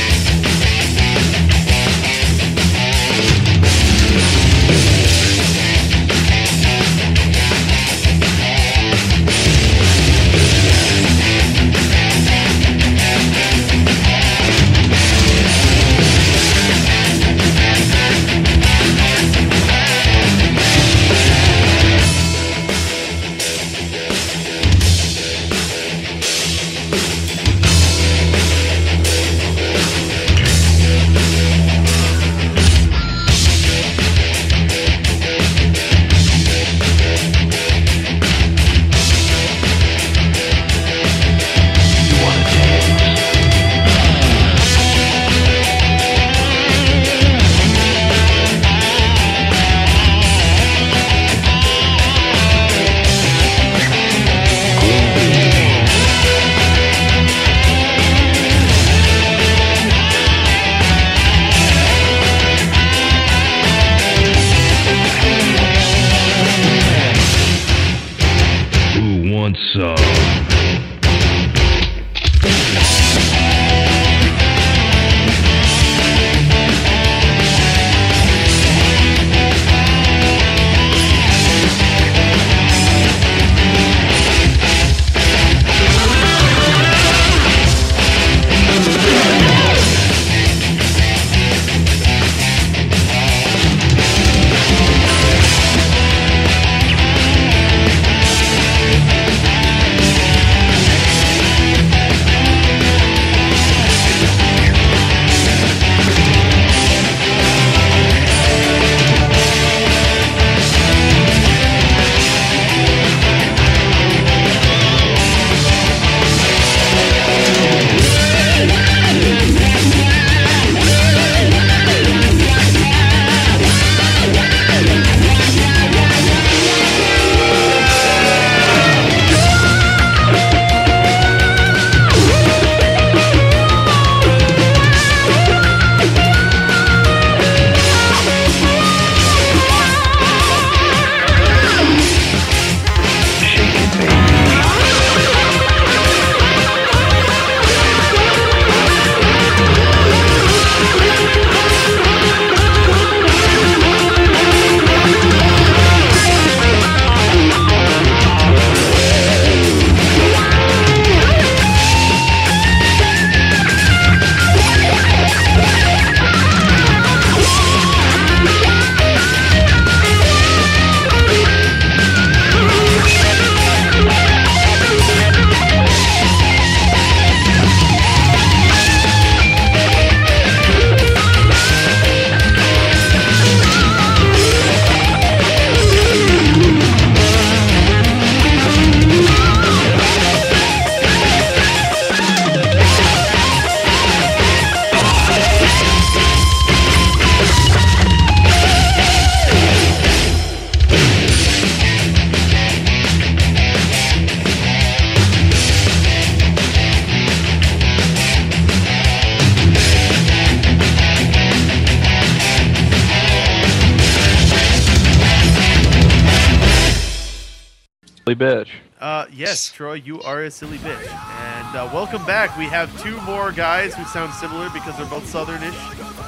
Speaker 8: Silly bitch.
Speaker 1: Uh, yes, Troy, you are a silly bitch. And uh, welcome back. We have two more guys who sound similar because they're both Southernish.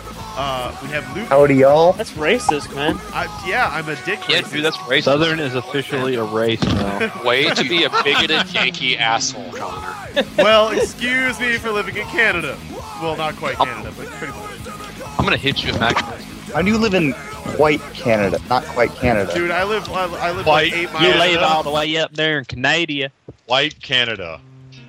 Speaker 1: Uh, we have Luke.
Speaker 3: Howdy, y'all.
Speaker 9: That's racist, man.
Speaker 1: I, yeah, I'm a dick.
Speaker 6: Yeah,
Speaker 1: racist.
Speaker 6: dude, that's racist.
Speaker 8: Southern is officially a race now.
Speaker 6: Way to be a bigoted Yankee asshole, Connor.
Speaker 1: Well, excuse me for living in Canada. Well, not quite Canada, but pretty much.
Speaker 6: I'm gonna hit you at Max.
Speaker 3: How do you live in quite Canada? Not quite Canada.
Speaker 1: Dude, I live. I, I live
Speaker 2: White.
Speaker 1: like eight miles.
Speaker 8: You live all the way up there in Canada.
Speaker 2: White Canada.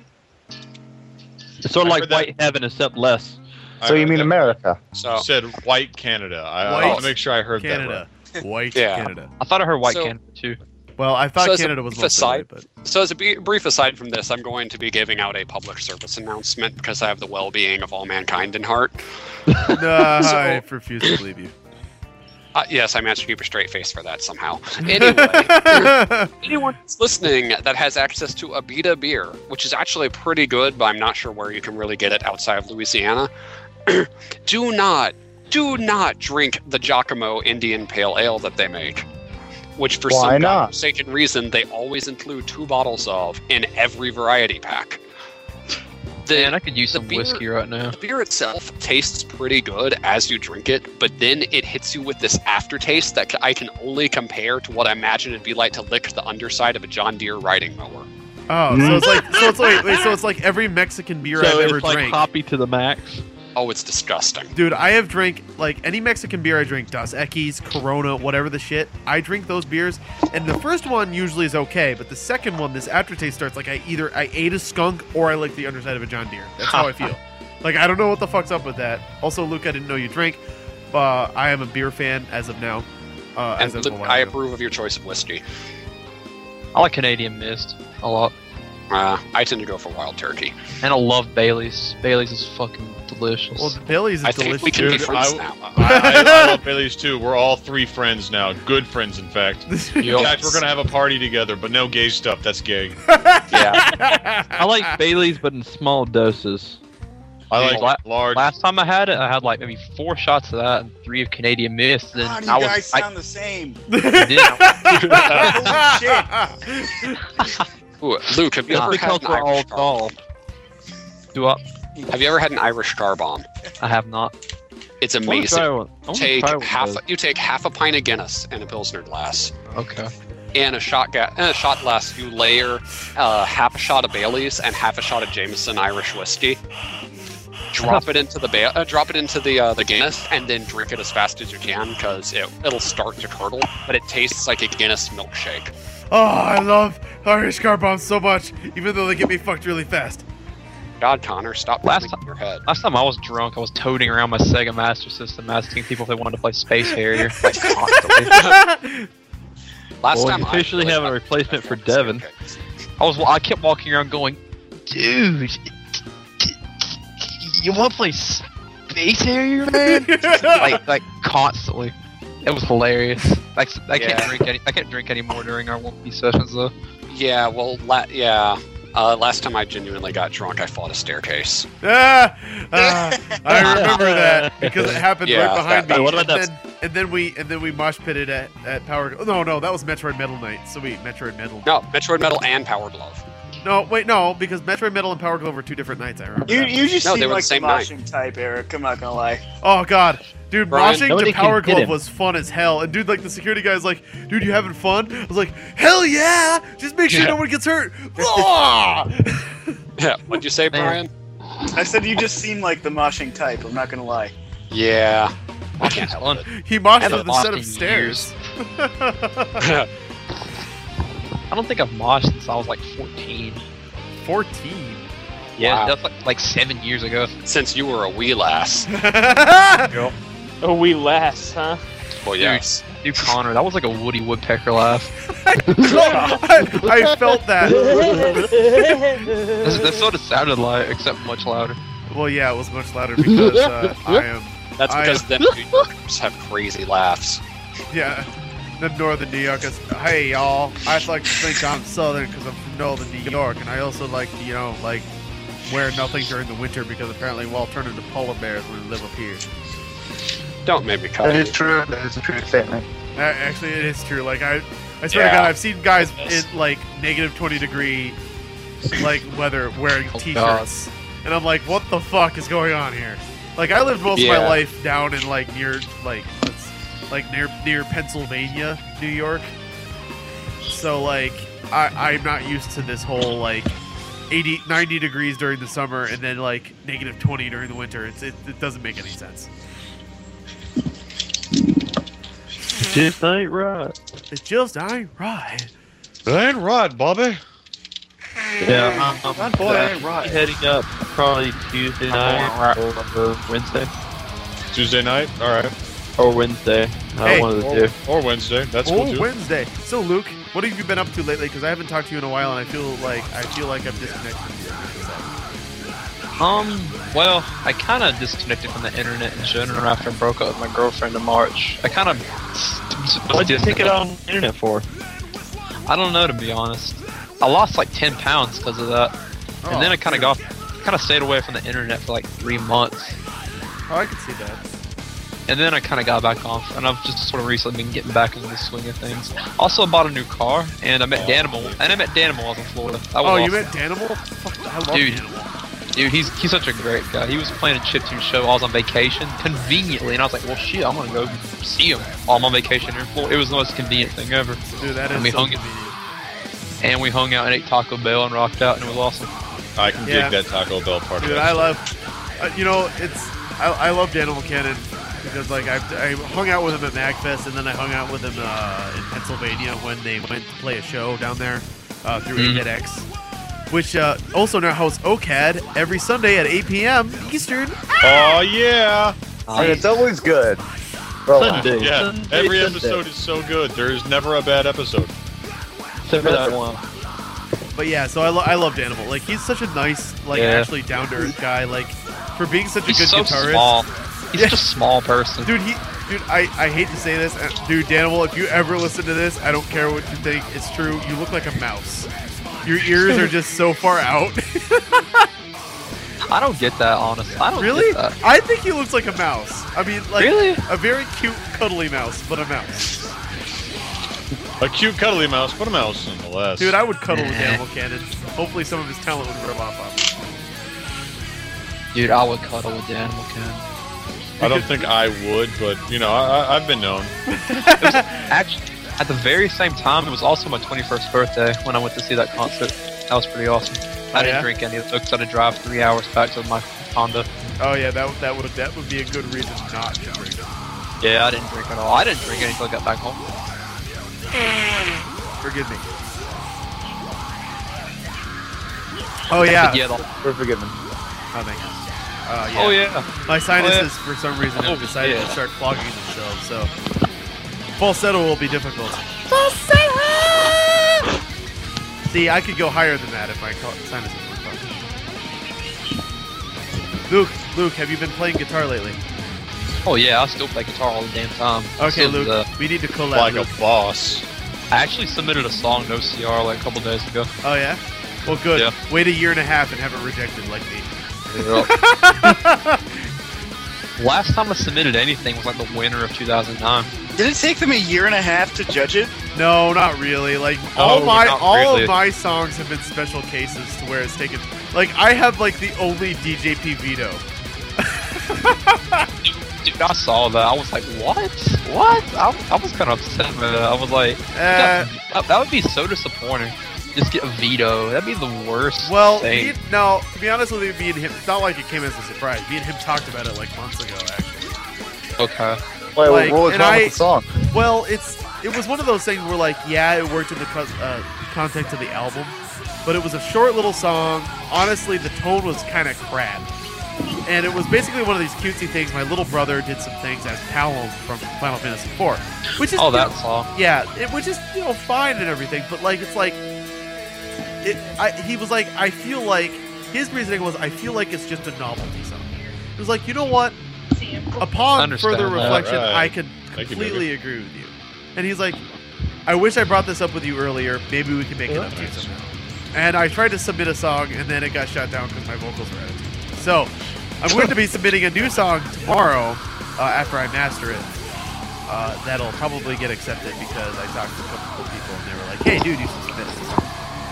Speaker 8: It's sort
Speaker 2: I
Speaker 8: of like
Speaker 2: heard that-
Speaker 8: white heaven, except less.
Speaker 3: So
Speaker 2: I
Speaker 3: you
Speaker 2: heard
Speaker 3: mean
Speaker 2: that-
Speaker 3: America?
Speaker 6: So
Speaker 2: You said white Canada. I,
Speaker 1: White
Speaker 2: I want to make sure I heard
Speaker 1: Canada. White
Speaker 6: Yeah.
Speaker 1: Canada.
Speaker 8: I thought I heard white
Speaker 6: So-
Speaker 8: Canada too.
Speaker 1: Well, I thought
Speaker 6: So as a
Speaker 1: Canada was
Speaker 6: brief
Speaker 1: most
Speaker 6: aside-
Speaker 1: but
Speaker 6: So as a b- brief aside from this, I'm going to be giving out a public service announcement because I have the well-being of all mankind in heart.
Speaker 1: no,
Speaker 6: So-
Speaker 1: I refuse to believe you.
Speaker 6: Uh, yes, I managed to keep a straight face for that somehow. Anyway, anyone that's listening that has access to Abita beer, which is actually pretty good, but I'm not sure where you can really get it outside of Louisiana, do not, do not drink the Giacomo Indian Pale Ale that they make. Which for
Speaker 3: Why
Speaker 6: some
Speaker 3: not?
Speaker 6: godforsaken reason, they always include two bottles of in every variety pack. The,
Speaker 8: Man, I could use
Speaker 6: the
Speaker 8: some
Speaker 6: beer-
Speaker 8: whiskey right now.
Speaker 6: The beer itself tastes pretty good as you drink it, but then it hits you with this aftertaste that I can only compare to what I imagine it'd be like to lick the underside of a John Deere riding mower.
Speaker 1: Oh, so it's like so it's like wait, so it's like every Mexican beer
Speaker 8: So
Speaker 1: I've
Speaker 8: it's
Speaker 1: ever
Speaker 8: like
Speaker 1: drank.
Speaker 8: hoppy to the max.
Speaker 6: Oh, it's disgusting.
Speaker 1: Dude, I have drank like any Mexican beer I drink, Dos Equis, Corona, whatever the shit. I drink those beers, and the first one usually is okay, but the second one, this aftertaste starts like I either I ate a skunk or I licked the underside of a John Deere. That's how I feel. Like I don't know what the fuck's up with that. Also, Luke, I didn't know you drink. Uh, I am a beer fan as of now. Uh, as
Speaker 6: And
Speaker 1: of a
Speaker 6: look,
Speaker 1: while
Speaker 6: I
Speaker 1: ago.
Speaker 6: approve of your choice of whiskey.
Speaker 8: I like Canadian Mist a lot.
Speaker 6: Uh, I tend to go for Wild Turkey.
Speaker 8: And I love Bailey's. Bailey's is fucking delicious.
Speaker 1: Well, the Bailey's is
Speaker 6: I think
Speaker 1: delicious.
Speaker 6: we can be
Speaker 2: Dude,
Speaker 6: friends
Speaker 2: I,
Speaker 6: now.
Speaker 2: I, I, I love Bailey's too. We're all three friends now. Good friends, in fact. In
Speaker 6: Yup.
Speaker 2: fact, we're gonna have a party together, but no gay stuff. That's gay.
Speaker 6: Yeah.
Speaker 8: I like Bailey's, but in small doses.
Speaker 2: I like
Speaker 8: La-
Speaker 2: large.
Speaker 8: Last time I had it, I had like maybe four shots of that and three of Canadian Mist. And
Speaker 4: How do you
Speaker 8: I was,
Speaker 4: guys
Speaker 8: I,
Speaker 4: sound the same?
Speaker 6: Ooh, Luke, have you
Speaker 8: It's
Speaker 6: ever had
Speaker 8: because
Speaker 6: an
Speaker 8: we're all
Speaker 6: Irish car?
Speaker 8: tall. Do up.
Speaker 6: Have you ever had an Irish Star Bomb?
Speaker 8: I have not.
Speaker 6: It's
Speaker 9: I wanna
Speaker 6: amazing.
Speaker 9: try one. I wanna
Speaker 6: Take
Speaker 9: try one
Speaker 6: half.
Speaker 9: of those.
Speaker 6: You take half a pint of Guinness in a Pilsner glass.
Speaker 8: Okay.
Speaker 6: In a shot ga- in a shot glass, you layer uh, half a shot of Bailey's and half a shot of Jameson Irish whiskey. Drop it into the ba- uh, drop it into the uh, the Guinness, and then drink it as fast as you can because it it'll start to curdle, but it tastes like a Guinness milkshake.
Speaker 1: Oh, I love Irish car bombs so much, even though they get me fucked really fast.
Speaker 6: God, Connor, stop
Speaker 8: Last
Speaker 6: laughing in your head.
Speaker 8: Last time I was drunk, I was toting around my Sega Master System asking people if they wanted to play Space Harrier. Like, constantly.
Speaker 6: Last
Speaker 9: Well,
Speaker 6: time
Speaker 9: you
Speaker 6: I
Speaker 9: officially
Speaker 6: really
Speaker 9: have a
Speaker 6: thought-
Speaker 9: replacement for
Speaker 6: I
Speaker 9: Devin.
Speaker 8: I was, I kept walking around going, dude, you want to play Space Harrier, man? like, like constantly. It was hilarious. Like, I can't
Speaker 6: Yeah.
Speaker 8: drink any, I can't drink anymore during our One Piece sessions though.
Speaker 6: Yeah, well, la- yeah. Uh, last time I genuinely got drunk, I fought a staircase.
Speaker 1: Ah, ah, I remember that because it happened
Speaker 6: Yeah,
Speaker 1: right behind
Speaker 6: that-
Speaker 1: me.
Speaker 9: what about
Speaker 1: and,
Speaker 9: that-
Speaker 1: then, and then we and then we mosh pitted at, at Power. Oh, no, no, that was Metroid Metal Night. So we Metroid Metal.
Speaker 6: No, Metroid Metal and Power Glove.
Speaker 1: No, wait, no, because Metroid Metal and Power Glove were two different nights. I remember.
Speaker 4: You
Speaker 1: that.
Speaker 4: you just
Speaker 6: No, they
Speaker 4: seem
Speaker 6: were the
Speaker 4: like the
Speaker 6: same night.
Speaker 4: moshing type, Eric. I'm not gonna lie.
Speaker 1: Oh god, dude,
Speaker 6: Brian,
Speaker 1: moshing
Speaker 9: nobody
Speaker 1: to
Speaker 9: can
Speaker 1: Power
Speaker 9: hit
Speaker 1: Glove
Speaker 9: him.
Speaker 1: was fun as hell. And dude, like the security guy's like, dude, you having fun? I was like, hell yeah! Just make sure
Speaker 6: Yeah.
Speaker 1: no one gets hurt. Ah!
Speaker 6: Yeah, what'd you say,
Speaker 8: Man.
Speaker 6: Brian?
Speaker 4: I said you just seem like the moshing type. I'm not gonna lie.
Speaker 6: Yeah. I can't help
Speaker 8: Fun.
Speaker 6: it.
Speaker 1: He moshed
Speaker 8: haven't
Speaker 1: with a set
Speaker 8: moshed
Speaker 1: of
Speaker 8: in
Speaker 1: stairs.
Speaker 8: I don't think I've moshed since I was like fourteen.
Speaker 1: Fourteen.
Speaker 8: Yeah,
Speaker 6: Wow.
Speaker 8: that's like, like seven years ago.
Speaker 6: Since you were a wee lass.
Speaker 9: Oh, we last, huh?
Speaker 6: Well, yes.
Speaker 8: Dude, Connor, that was like a Woody Woodpecker laugh.
Speaker 1: I, I felt that.
Speaker 8: That's, that's what it sounded like, except much louder.
Speaker 1: Well, yeah, it was much louder because uh, I am.
Speaker 6: That's
Speaker 1: I-
Speaker 6: because them New Yorkers have crazy laughs.
Speaker 1: Yeah, the Northern New Yorkers. Hey, y'all. I like to think I'm Southern because I'm from Northern New York, and I also like to, you know, like wear nothing during the winter because apparently we'll all turn into polar bears when we live up here.
Speaker 6: Don't make me cut
Speaker 3: That
Speaker 6: you.
Speaker 3: is true. That is a true statement.
Speaker 1: Uh, Actually, it is true. Like I, I swear
Speaker 6: Yeah.
Speaker 1: to God, I've seen guys in like negative twenty degree, like weather wearing
Speaker 8: Oh,
Speaker 1: t-shirts, and I'm like, what the fuck is going on here? Like I lived most of my
Speaker 6: Yeah.
Speaker 1: life down in like near like let's, like near near Pennsylvania, New York. So like I I'm not used to this whole like eighty, ninety degrees during the summer and then like negative twenty during the winter. It's, it it doesn't make any sense.
Speaker 9: Just ain't right.
Speaker 1: It just ain't right.
Speaker 2: That ain't right, Bobby.
Speaker 9: Yeah, I'm,
Speaker 2: That boy ain't right.
Speaker 9: heading up probably Tuesday night or Wednesday.
Speaker 2: Tuesday night? Alright.
Speaker 9: Or Wednesday. I
Speaker 1: Hey.
Speaker 9: wanted to
Speaker 2: Or,
Speaker 9: do.
Speaker 2: or Wednesday. That's
Speaker 1: Oh,
Speaker 2: cool too.
Speaker 1: Wednesday. So, Luke, what have you been up to lately? Because I haven't talked to you in a while, and I feel like I feel like I'm disconnected from you.
Speaker 8: Um, well, I kind of disconnected from the internet in general after I broke up with my girlfriend in March. I kind of.
Speaker 9: What'd you take it on the internet for?
Speaker 8: I don't know, to be honest. I lost like ten pounds because of that.
Speaker 1: Oh,
Speaker 8: and then I kind of
Speaker 1: dude.
Speaker 8: got, kind of stayed away from the internet for like three months.
Speaker 1: Oh, I can see that.
Speaker 8: And then I kind of got back on, and I've just sort of recently been getting back into the swing of things. Also, I bought a new car, and I met Danimal, and I met Danimal while I was in Florida. That was
Speaker 1: Oh, you
Speaker 8: awesome.
Speaker 1: met Danimal? Fuck, I love
Speaker 8: Dude.
Speaker 1: Danimal.
Speaker 8: Dude, he's he's such a great guy. He was playing a chiptune show while I was on vacation, conveniently, and I was like, well, shit, I'm gonna go see him while I'm on vacation here in Florida. It was the most convenient thing ever.
Speaker 1: Dude, that is
Speaker 8: And we
Speaker 1: so
Speaker 8: hung-
Speaker 1: convenient.
Speaker 8: And we hung out and ate Taco Bell and rocked out, and it was awesome.
Speaker 2: I can
Speaker 1: Yeah.
Speaker 2: dig that Taco Bell part
Speaker 1: Dude,
Speaker 2: of it.
Speaker 1: I love, uh, you know, it's, I, I love Danimal Cannon because, like, I, I hung out with him at MagFest, and then I hung out with him uh, in Pennsylvania when they went to play a show down there uh, through
Speaker 8: Mhm.
Speaker 1: A D X, which uh, also now hosts O C A D every Sunday at eight p.m. Eastern.
Speaker 2: Oh yeah!
Speaker 3: And it's always good. Bro,
Speaker 9: Sunday.
Speaker 2: Yeah,
Speaker 9: Sunday,
Speaker 2: every
Speaker 9: Sunday.
Speaker 2: episode is so good. There's never a bad episode.
Speaker 9: Except for that one.
Speaker 1: But yeah, so I, lo- I love Danimal. Like, he's such a nice, like,
Speaker 8: Yeah.
Speaker 1: actually down-to-earth guy. Like, for being such a
Speaker 8: He's
Speaker 1: good
Speaker 8: so
Speaker 1: guitarist.
Speaker 8: small. He's
Speaker 1: Yeah.
Speaker 8: such a small person.
Speaker 1: Dude, he, dude, I, I hate to say this, uh, dude, Danimal, if you ever listen to this, I don't care what you think, it's true. You look like a mouse. Your ears are just so far out.
Speaker 8: I don't get that, honestly. I don't
Speaker 1: Really?
Speaker 8: get that.
Speaker 1: I think he looks like a mouse. I mean, like
Speaker 8: Really?
Speaker 1: a very cute, cuddly mouse, but a mouse.
Speaker 2: A cute cuddly mouse, but a mouse nonetheless.
Speaker 1: Dude, I would cuddle with
Speaker 8: Nah.
Speaker 1: Danimal Cannon. Hopefully, some of his talent would rub off on me.
Speaker 8: Dude, I would cuddle with the Animal Can.
Speaker 2: I don't think I would, but you know, I, I- I've been known.
Speaker 8: Actually, at the very same time, it was also my twenty-first birthday when I went to see that concert. That was pretty awesome. I
Speaker 1: Oh,
Speaker 8: didn't
Speaker 1: yeah?
Speaker 8: drink any of it because I had to drive three hours back to my Honda.
Speaker 1: Oh yeah, that that would that would be a good reason not to drink.
Speaker 8: Yeah, I didn't drink at all. I didn't drink until I got back home.
Speaker 1: Forgive me. Oh yeah.
Speaker 8: Yeah, the-
Speaker 3: We're forgiven.
Speaker 1: Oh thank you. Uh, yeah.
Speaker 8: Oh yeah.
Speaker 1: My sinuses,
Speaker 8: Oh, yeah.
Speaker 1: for some reason, have
Speaker 8: Oh,
Speaker 1: decided
Speaker 8: yeah.
Speaker 1: to start clogging themselves. So falsetto will be difficult. See, I could go higher than that if my co- sinuses were clogged. Luke, Luke, have you been playing guitar lately?
Speaker 8: Oh yeah, I still play guitar all the damn time.
Speaker 1: Okay,
Speaker 8: So,
Speaker 1: Luke,
Speaker 8: uh,
Speaker 1: we need to collab.
Speaker 2: Like
Speaker 1: Luke.
Speaker 2: a boss.
Speaker 8: I actually submitted a song no C R like a couple days ago.
Speaker 1: Oh yeah. Well, good.
Speaker 8: Yeah.
Speaker 1: Wait a year and a half and have it rejected like me.
Speaker 8: Last time I submitted anything was like the winter of two thousand nine.
Speaker 4: Did it take them a year and a half to judge it?
Speaker 1: No, not really. Like
Speaker 8: No,
Speaker 1: all my
Speaker 8: not
Speaker 1: all
Speaker 8: really.
Speaker 1: of my songs have been special cases to where it's taken. Like I have like the only D J P veto.
Speaker 8: Dude, I saw that. I was like, what? What? I, I was kind of upset with it. I was like,
Speaker 1: Uh,
Speaker 8: that, that would be so disappointing. Just get a veto. That'd be the worst
Speaker 1: well,
Speaker 8: thing.
Speaker 1: me, no. To be honest with you, me and him. It's not like it came as a surprise. Me and him talked about it like months ago, actually.
Speaker 8: Okay.
Speaker 3: Wait,
Speaker 1: Like,
Speaker 3: what was
Speaker 1: and
Speaker 3: wrong
Speaker 1: I-
Speaker 3: with the song?
Speaker 1: Well, it's it was one of those things where like, yeah, it worked in the co- uh, context of the album, but it was a short little song. Honestly, the tone was kind of crap. And it was basically one of these cutesy things. My little brother did some things as Palom from Final Fantasy four, which is
Speaker 8: Oh,
Speaker 1: you
Speaker 8: that
Speaker 1: know,
Speaker 8: song.
Speaker 1: yeah, it, which is you know fine and everything. But like, it's like, it. I, he was like, I feel like his reasoning was, I feel like it's just a novelty song. It was like, you know what? Upon
Speaker 8: Understand
Speaker 1: further
Speaker 8: that.
Speaker 1: reflection,
Speaker 2: Right.
Speaker 1: I can
Speaker 2: Thank you,
Speaker 1: completely agree with you. And he's like, I wish I brought this up with you earlier. Maybe we can make it up to you somehow. And I tried to submit a song, and then it got shut down because my vocals were out of tune. So I'm going to be submitting a new song tomorrow uh, after I master it. Uh, that'll probably get accepted because I talked to a couple of people and they were like, "Hey, dude, you should submit it." So,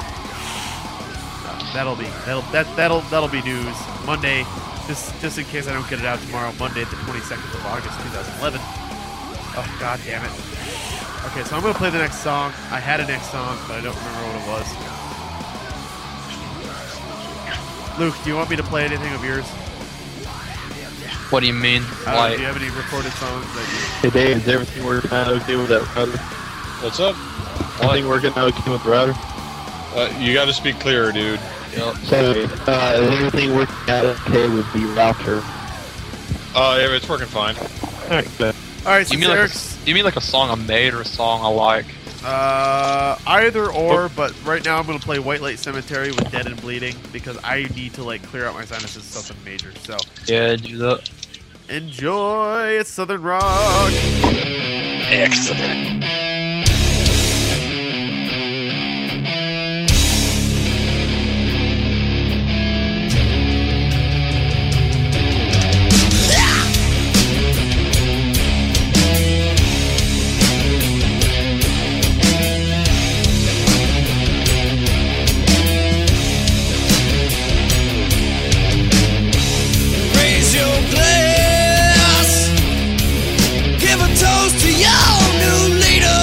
Speaker 1: uh, that'll be that'll that that'll that'll be news Monday. Just just in case I don't get it out tomorrow, Monday, the twenty-second of August, two thousand eleven. Oh god damn it. Okay, so I'm gonna play the next song. I had a next song, but I don't remember what it was. Luke, do you want me to play anything of yours?
Speaker 8: What do you mean?
Speaker 1: Uh,
Speaker 8: like,
Speaker 1: do you have any recorded songs that
Speaker 9: Hey Dave, is everything working out okay with that router?
Speaker 2: What's up?
Speaker 9: Everything working out okay with the router?
Speaker 2: Uh, you got to speak clearer, dude.
Speaker 8: yep.
Speaker 9: So, uh, is everything working out okay with the router?
Speaker 2: Oh, yeah, it's working fine.
Speaker 9: Alright, good.
Speaker 1: you... Alright,
Speaker 8: Do you
Speaker 1: since
Speaker 8: mean like a,
Speaker 1: Eric's...
Speaker 8: do you mean like a song I made or a song I like?
Speaker 1: Uh, either or, but right now I'm gonna play White Light Cemetery with Dead and Bleeding because I need to like clear out my sinuses, something major. So
Speaker 8: Yeah, do that.
Speaker 1: enjoy. It's Southern Rock.
Speaker 6: Excellent.
Speaker 10: Raise your glass. Give a toast to your new leader.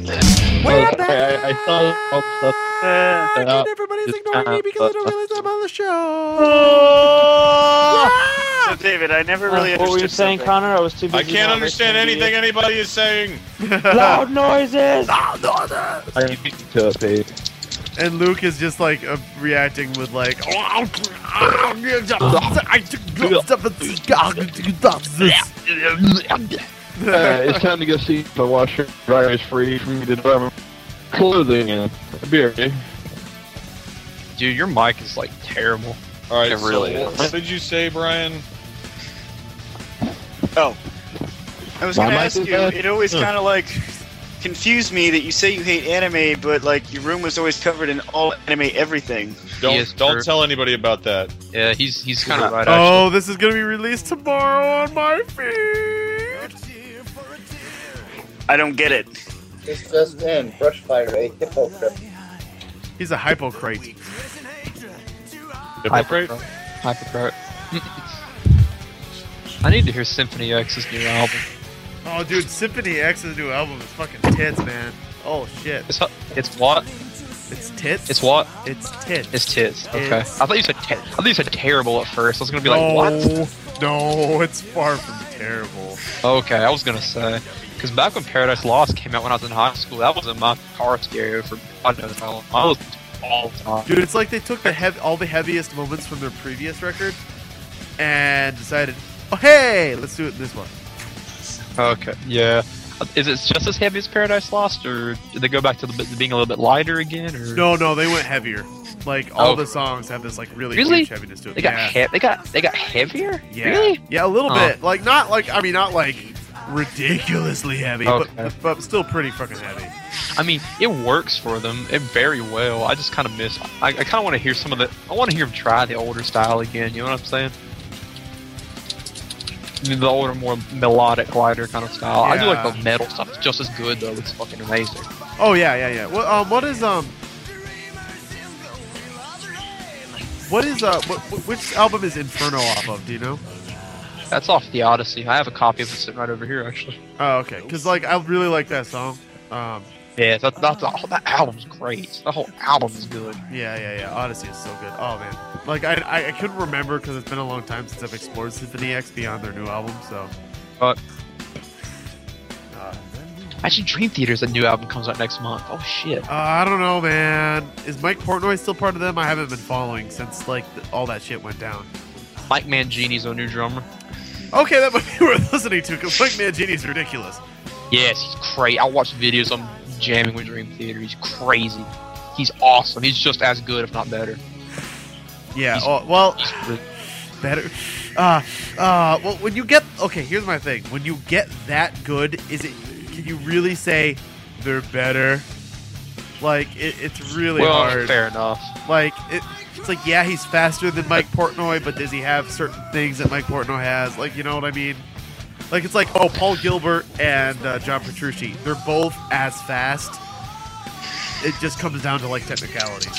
Speaker 1: We're
Speaker 9: Okay,
Speaker 1: back!
Speaker 9: I, I thought all the stuff.
Speaker 4: Uh,
Speaker 1: And
Speaker 9: Uh,
Speaker 1: everybody's
Speaker 9: just
Speaker 1: ignoring me
Speaker 9: kinda-
Speaker 1: because I don't realize I'm on the show.
Speaker 4: so
Speaker 1: Yeah!
Speaker 4: David, I never really
Speaker 9: Uh, what were you
Speaker 4: understood
Speaker 9: saying,
Speaker 4: something.
Speaker 9: Connor? I was too busy.
Speaker 2: I can't
Speaker 9: not
Speaker 2: understand
Speaker 9: listening to
Speaker 2: anything anybody is saying.
Speaker 9: you. Loud noises.
Speaker 1: Loud noises!
Speaker 9: I need to update.
Speaker 1: And Luke is just like uh, reacting with like.
Speaker 9: Uh, it's time to go see if the washer dryer is free for me to dry my clothing and beer.
Speaker 8: Dude, your mic is like terrible.
Speaker 2: All right,
Speaker 6: It really
Speaker 2: so
Speaker 6: is.
Speaker 2: what did you say, Brian?
Speaker 4: Oh, I was
Speaker 9: My
Speaker 4: gonna
Speaker 9: mic
Speaker 4: ask
Speaker 9: is
Speaker 4: you.
Speaker 9: bad?
Speaker 4: It always
Speaker 2: Huh.
Speaker 4: kind of like confused me that you say you hate anime, but like your room was always covered in all anime everything.
Speaker 2: Don't
Speaker 8: Yes,
Speaker 2: don't
Speaker 8: true.
Speaker 2: tell anybody about that.
Speaker 8: Yeah, he's he's kind of right. Actually.
Speaker 1: Oh, this is gonna be released tomorrow on my feed.
Speaker 4: I don't get it.
Speaker 3: It's just in Brushfire, a hypocrite.
Speaker 1: He's a hypocrite.
Speaker 2: Hypocrite?
Speaker 8: Hypocrite. I need to hear Symphony X's new album.
Speaker 1: Oh, dude, Symphony X's new album is fucking tits, man. Oh shit,
Speaker 8: It's it's what?
Speaker 1: it's tits.
Speaker 8: It's what?
Speaker 1: It's tits.
Speaker 8: It's tits. Okay.
Speaker 1: It's-
Speaker 8: I thought you said te- I thought you said terrible at first. I was gonna be like, what?
Speaker 1: No, no, it's far from terrible.
Speaker 8: Okay, I was gonna say. Because back when Paradise Lost came out when I was in high school, that was in my car stereo for God knows how long. I listened to it all the time.
Speaker 1: Dude, it's like they took the hev- all the heaviest moments from their previous record and decided, oh hey, let's do it in this one.
Speaker 8: Okay, yeah. Is it just as heavy as Paradise Lost, or did they go back to the, bit- being a little bit lighter again? Or
Speaker 1: No, no, they went heavier. Like all
Speaker 8: Oh.
Speaker 1: the songs have this like really,
Speaker 8: Really?
Speaker 1: huge heaviness to it.
Speaker 8: they got
Speaker 1: yeah.
Speaker 8: he- they got they got heavier?
Speaker 1: yeah,
Speaker 8: Really?
Speaker 1: yeah, a little
Speaker 8: Oh.
Speaker 1: bit. Like not like I mean not like ridiculously heavy,
Speaker 8: Okay.
Speaker 1: but but still pretty fucking heavy.
Speaker 8: I mean, it works for them. It very well. I just kind of miss. I, I kind of want to hear some of the. I want to hear them try the older style again. You know what I'm saying? The older, more melodic, lighter kind of style. I do like
Speaker 1: Yeah.
Speaker 8: the metal stuff. It's just as good though. It's fucking amazing.
Speaker 1: Oh yeah, yeah, yeah. Well, um, what is um, what is uh, what, wh- which album is Inferno off of? Do you know?
Speaker 8: That's off the Odyssey. I have a copy of it sitting right over here, actually.
Speaker 1: Oh, okay. Because like I really like that song. Um,
Speaker 8: Yeah, that that, that, that album's great. The whole album is good.
Speaker 1: yeah, yeah, yeah. Odyssey is so good. Oh man, like I I, I couldn't remember because it's been a long time since I've explored Symphony X beyond their new album. So.
Speaker 8: But
Speaker 1: Uh,
Speaker 8: actually, Dream Theater's a new album comes out next month. Oh shit.
Speaker 1: Uh, I don't know, man. Is Mike Portnoy still part of them? I haven't been following since like th- all that shit went down.
Speaker 8: Mike Mangini's a new drummer.
Speaker 1: Okay, that might be worth listening to because Mike Mangini's ridiculous.
Speaker 8: Yes, he's crazy. I watched videos of him jamming with Dream Theater. He's crazy. He's awesome. He's just as good, if not better.
Speaker 1: Yeah.
Speaker 8: He's-
Speaker 1: Oh, well,
Speaker 8: He's really-
Speaker 1: better. Uh, uh. Well, when you get okay, here's my thing. When you get that good, is it? Can you really say they're better? Like it, it's really
Speaker 8: well,
Speaker 1: hard.
Speaker 8: fair enough.
Speaker 1: Like it, it's like yeah, he's faster than Mike Portnoy, but does he have certain things that Mike Portnoy has? Like you know what I mean? Like it's like oh, Paul Gilbert and uh, John Petrucci, they're both as fast. It just comes down to like technicalities.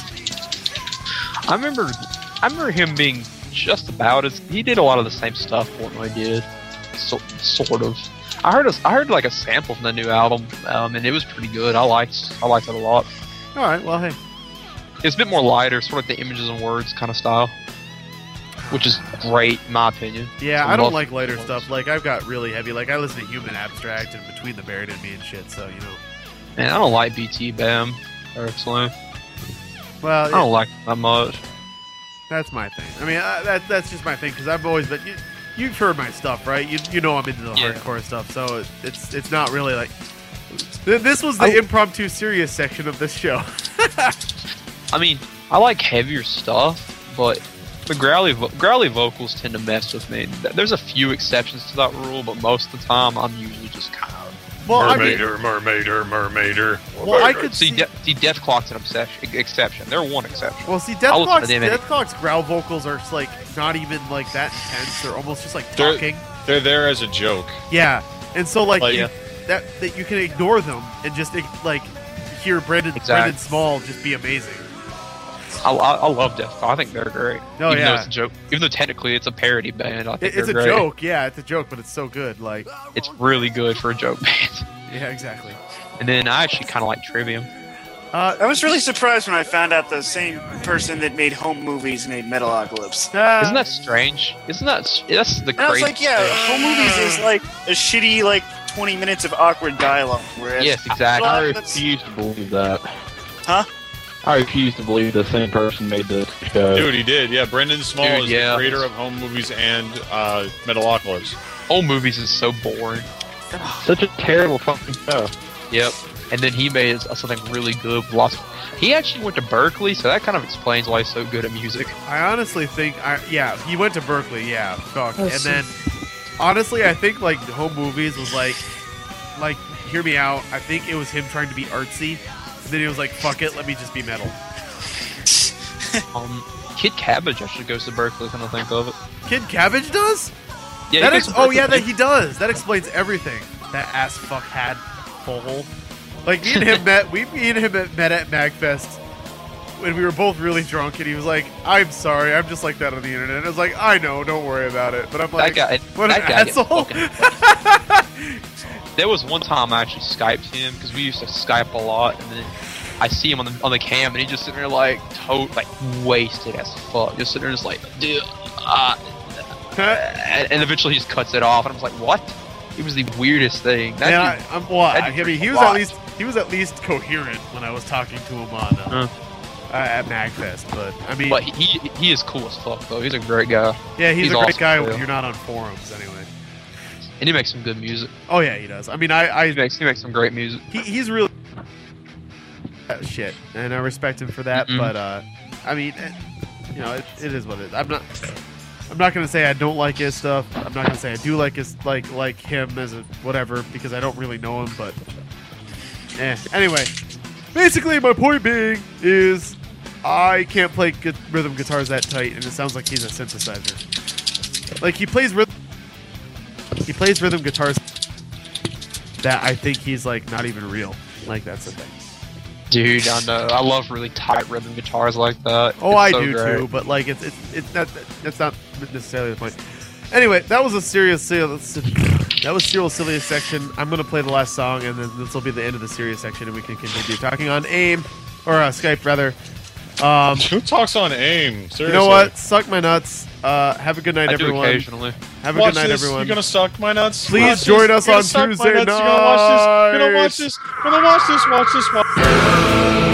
Speaker 8: I remember, I remember him being just about as he did a lot of the same stuff Portnoy did, so, sort of. I heard a, I heard like a sample from the new album, um, and it was pretty good. I liked I liked it a lot.
Speaker 1: All right, well hey,
Speaker 8: It's a bit more lighter, sort of like the images and words kind of style, which is great in my opinion.
Speaker 1: yeah,
Speaker 8: So
Speaker 1: I don't
Speaker 8: love-
Speaker 1: like lighter stuff. Like I've got really heavy. Like I listen to Human Abstract and Between the Buried and Me and shit. So you know,
Speaker 8: Man, I don't like B T Bam personally.
Speaker 1: well,
Speaker 8: I don't like it that much.
Speaker 1: that's my thing. I mean, uh, that that's just my thing because I've always been. You, you've heard my stuff, right? You you know I'm into the
Speaker 8: Yeah.
Speaker 1: hardcore stuff, so it, it's it's not really like. Th- This was the
Speaker 8: I-
Speaker 1: impromptu serious section of this show.
Speaker 8: I mean, I like heavier stuff, but the growly vo- growly vocals tend to mess with me. Th- There's a few exceptions to that rule, but most of the time, I'm usually just kind of.
Speaker 1: Well, I mean,
Speaker 2: Mermaider, mermaider, mermaider.
Speaker 1: well, I could
Speaker 8: See,
Speaker 1: see.
Speaker 8: De- see, Death Clock's an obsession, exception. They're one exception.
Speaker 1: Well, see,
Speaker 8: I'll
Speaker 1: Death
Speaker 8: listen to
Speaker 1: Clock's,
Speaker 8: them any-
Speaker 1: Death Clock's growl vocals are like not even like that intense. They're almost just like
Speaker 2: They're-
Speaker 1: talking.
Speaker 2: They're there as a joke.
Speaker 1: Yeah, and so like
Speaker 2: Like,
Speaker 1: you,
Speaker 2: yeah.
Speaker 1: that that you can ignore them and just like hear Brendan
Speaker 8: Exactly.
Speaker 1: Brendan Small just be amazing.
Speaker 8: I, I, I love Death Clock. I think they're great.
Speaker 1: Oh,
Speaker 8: even
Speaker 1: yeah.
Speaker 8: though it's a joke. Even though technically it's a parody band, I think
Speaker 1: It, it's a
Speaker 8: they're great.
Speaker 1: joke, yeah, it's a joke, but it's so good. Like,
Speaker 8: It's really good for a joke band.
Speaker 1: yeah, exactly.
Speaker 8: And then I actually kind of like Trivium.
Speaker 1: Uh,
Speaker 4: I was really surprised when I found out the same person that made home movies made Metalocalypse.
Speaker 1: uh,
Speaker 8: Isn't that strange? Isn't that that's the
Speaker 4: And I was
Speaker 8: crazy?
Speaker 4: like, yeah, home movies is like a shitty like twenty minutes of awkward dialogue. Whereas
Speaker 8: Yes, exactly.
Speaker 9: I
Speaker 4: Metalocalypse-
Speaker 9: refuse to believe that.
Speaker 4: Huh?
Speaker 9: I refuse to believe the same person made this show.
Speaker 2: Dude, he did. Yeah, Brendan Small
Speaker 8: Dude,
Speaker 2: is
Speaker 8: yeah.
Speaker 2: the creator of home movies and uh, Metalocalypse.
Speaker 8: Old movies is so boring.
Speaker 9: Such a terrible fucking show.
Speaker 8: Yep. And then he made something really good. With lots of, he actually went to Berkeley, so that kind of explains why he's so good at music.
Speaker 1: I honestly think, I yeah, he went to Berkeley, yeah, fuck. And then, honestly, I think like home movies was like, like, hear me out. I think it was him trying to be artsy. And then he was like, fuck it, let me just be metal.
Speaker 8: Um, Kid Cabbage actually goes to Berkeley. Kind of think of it.
Speaker 1: Kid Cabbage does?
Speaker 8: Yeah.
Speaker 1: That
Speaker 8: he
Speaker 1: ex-
Speaker 8: goes to
Speaker 1: oh
Speaker 8: Berkeley.
Speaker 1: yeah, that he does. That explains everything. That ass fuck had hole. Like me and him met. We me and him met met at Magfest when we were both really drunk, and he was like, "I'm sorry, I'm just like that on the internet." And I was like, "I know, don't worry about it." But I'm like,
Speaker 8: that guy.
Speaker 1: "What
Speaker 8: that
Speaker 1: an
Speaker 8: guy gets
Speaker 1: asshole!"
Speaker 8: fucking- There was one time I actually Skyped him because we used to Skype a lot, and then I see him on the on the cam, and he's just sitting there like to- like wasted as fuck, just sitting there just like, dude, uh, and, and eventually he just cuts it off, and I'm just like, what? It was the weirdest thing. That
Speaker 1: Yeah,
Speaker 8: dude-
Speaker 1: I, I'm, well,
Speaker 8: that
Speaker 1: I
Speaker 8: dude
Speaker 1: mean, he
Speaker 8: a
Speaker 1: was at
Speaker 8: lot.
Speaker 1: least he was at least coherent when I was talking to him on uh, uh, at Magfest. But I mean,
Speaker 8: But he he is cool as fuck though. He's a great guy,
Speaker 1: yeah, he's,
Speaker 8: he's
Speaker 1: a great
Speaker 8: awesome,
Speaker 1: guy
Speaker 8: too.
Speaker 1: when you're not on forums, anyway.
Speaker 8: and he makes some good music.
Speaker 1: Oh yeah, he does. I mean, I,
Speaker 8: He
Speaker 1: I
Speaker 8: makes he makes some great music.
Speaker 1: he, he's really uh, shit, and I respect him for that.
Speaker 8: Mm-mm.
Speaker 1: But uh, I mean, it, you know, it, it is what it is. I'm not. I'm not gonna say I don't like his stuff. I'm not gonna say I do like his like like him as a whatever because I don't really know him. But eh. Anyway, basically my point being is I can't play gu- rhythm guitars that tight, and it sounds like he's a synthesizer. Like he plays rhythm. He plays rhythm guitars that I think he's like not even real. Like that's the thing.
Speaker 8: Dude, I know. I love really tight rhythm guitars like that.
Speaker 1: Oh,
Speaker 8: It's
Speaker 1: I
Speaker 8: so
Speaker 1: do
Speaker 8: great.
Speaker 1: too, but like it's it's it's not that's not necessarily the point. Anyway, that was a serious that was serial silliest section. I'm gonna play the last song, and then this will be the end of the serious section, and we can continue talking on AIM or uh, Skype rather. Um,
Speaker 2: Who talks on AIM? Seriously.
Speaker 1: you know what? Suck my nuts. Uh, have a good night,
Speaker 8: I do
Speaker 1: everyone.
Speaker 8: occasionally.
Speaker 1: Have a
Speaker 2: Watch
Speaker 1: good night,
Speaker 2: this.
Speaker 1: everyone.
Speaker 2: You're gonna suck my nuts.
Speaker 1: Please
Speaker 2: Watch
Speaker 1: join
Speaker 2: this.
Speaker 1: us
Speaker 2: You're gonna
Speaker 1: on
Speaker 2: suck my
Speaker 1: Tuesday
Speaker 2: nuts. You're gonna watch this. You're gonna watch
Speaker 1: nights.
Speaker 2: this. You're gonna watch this. Watch this. Watch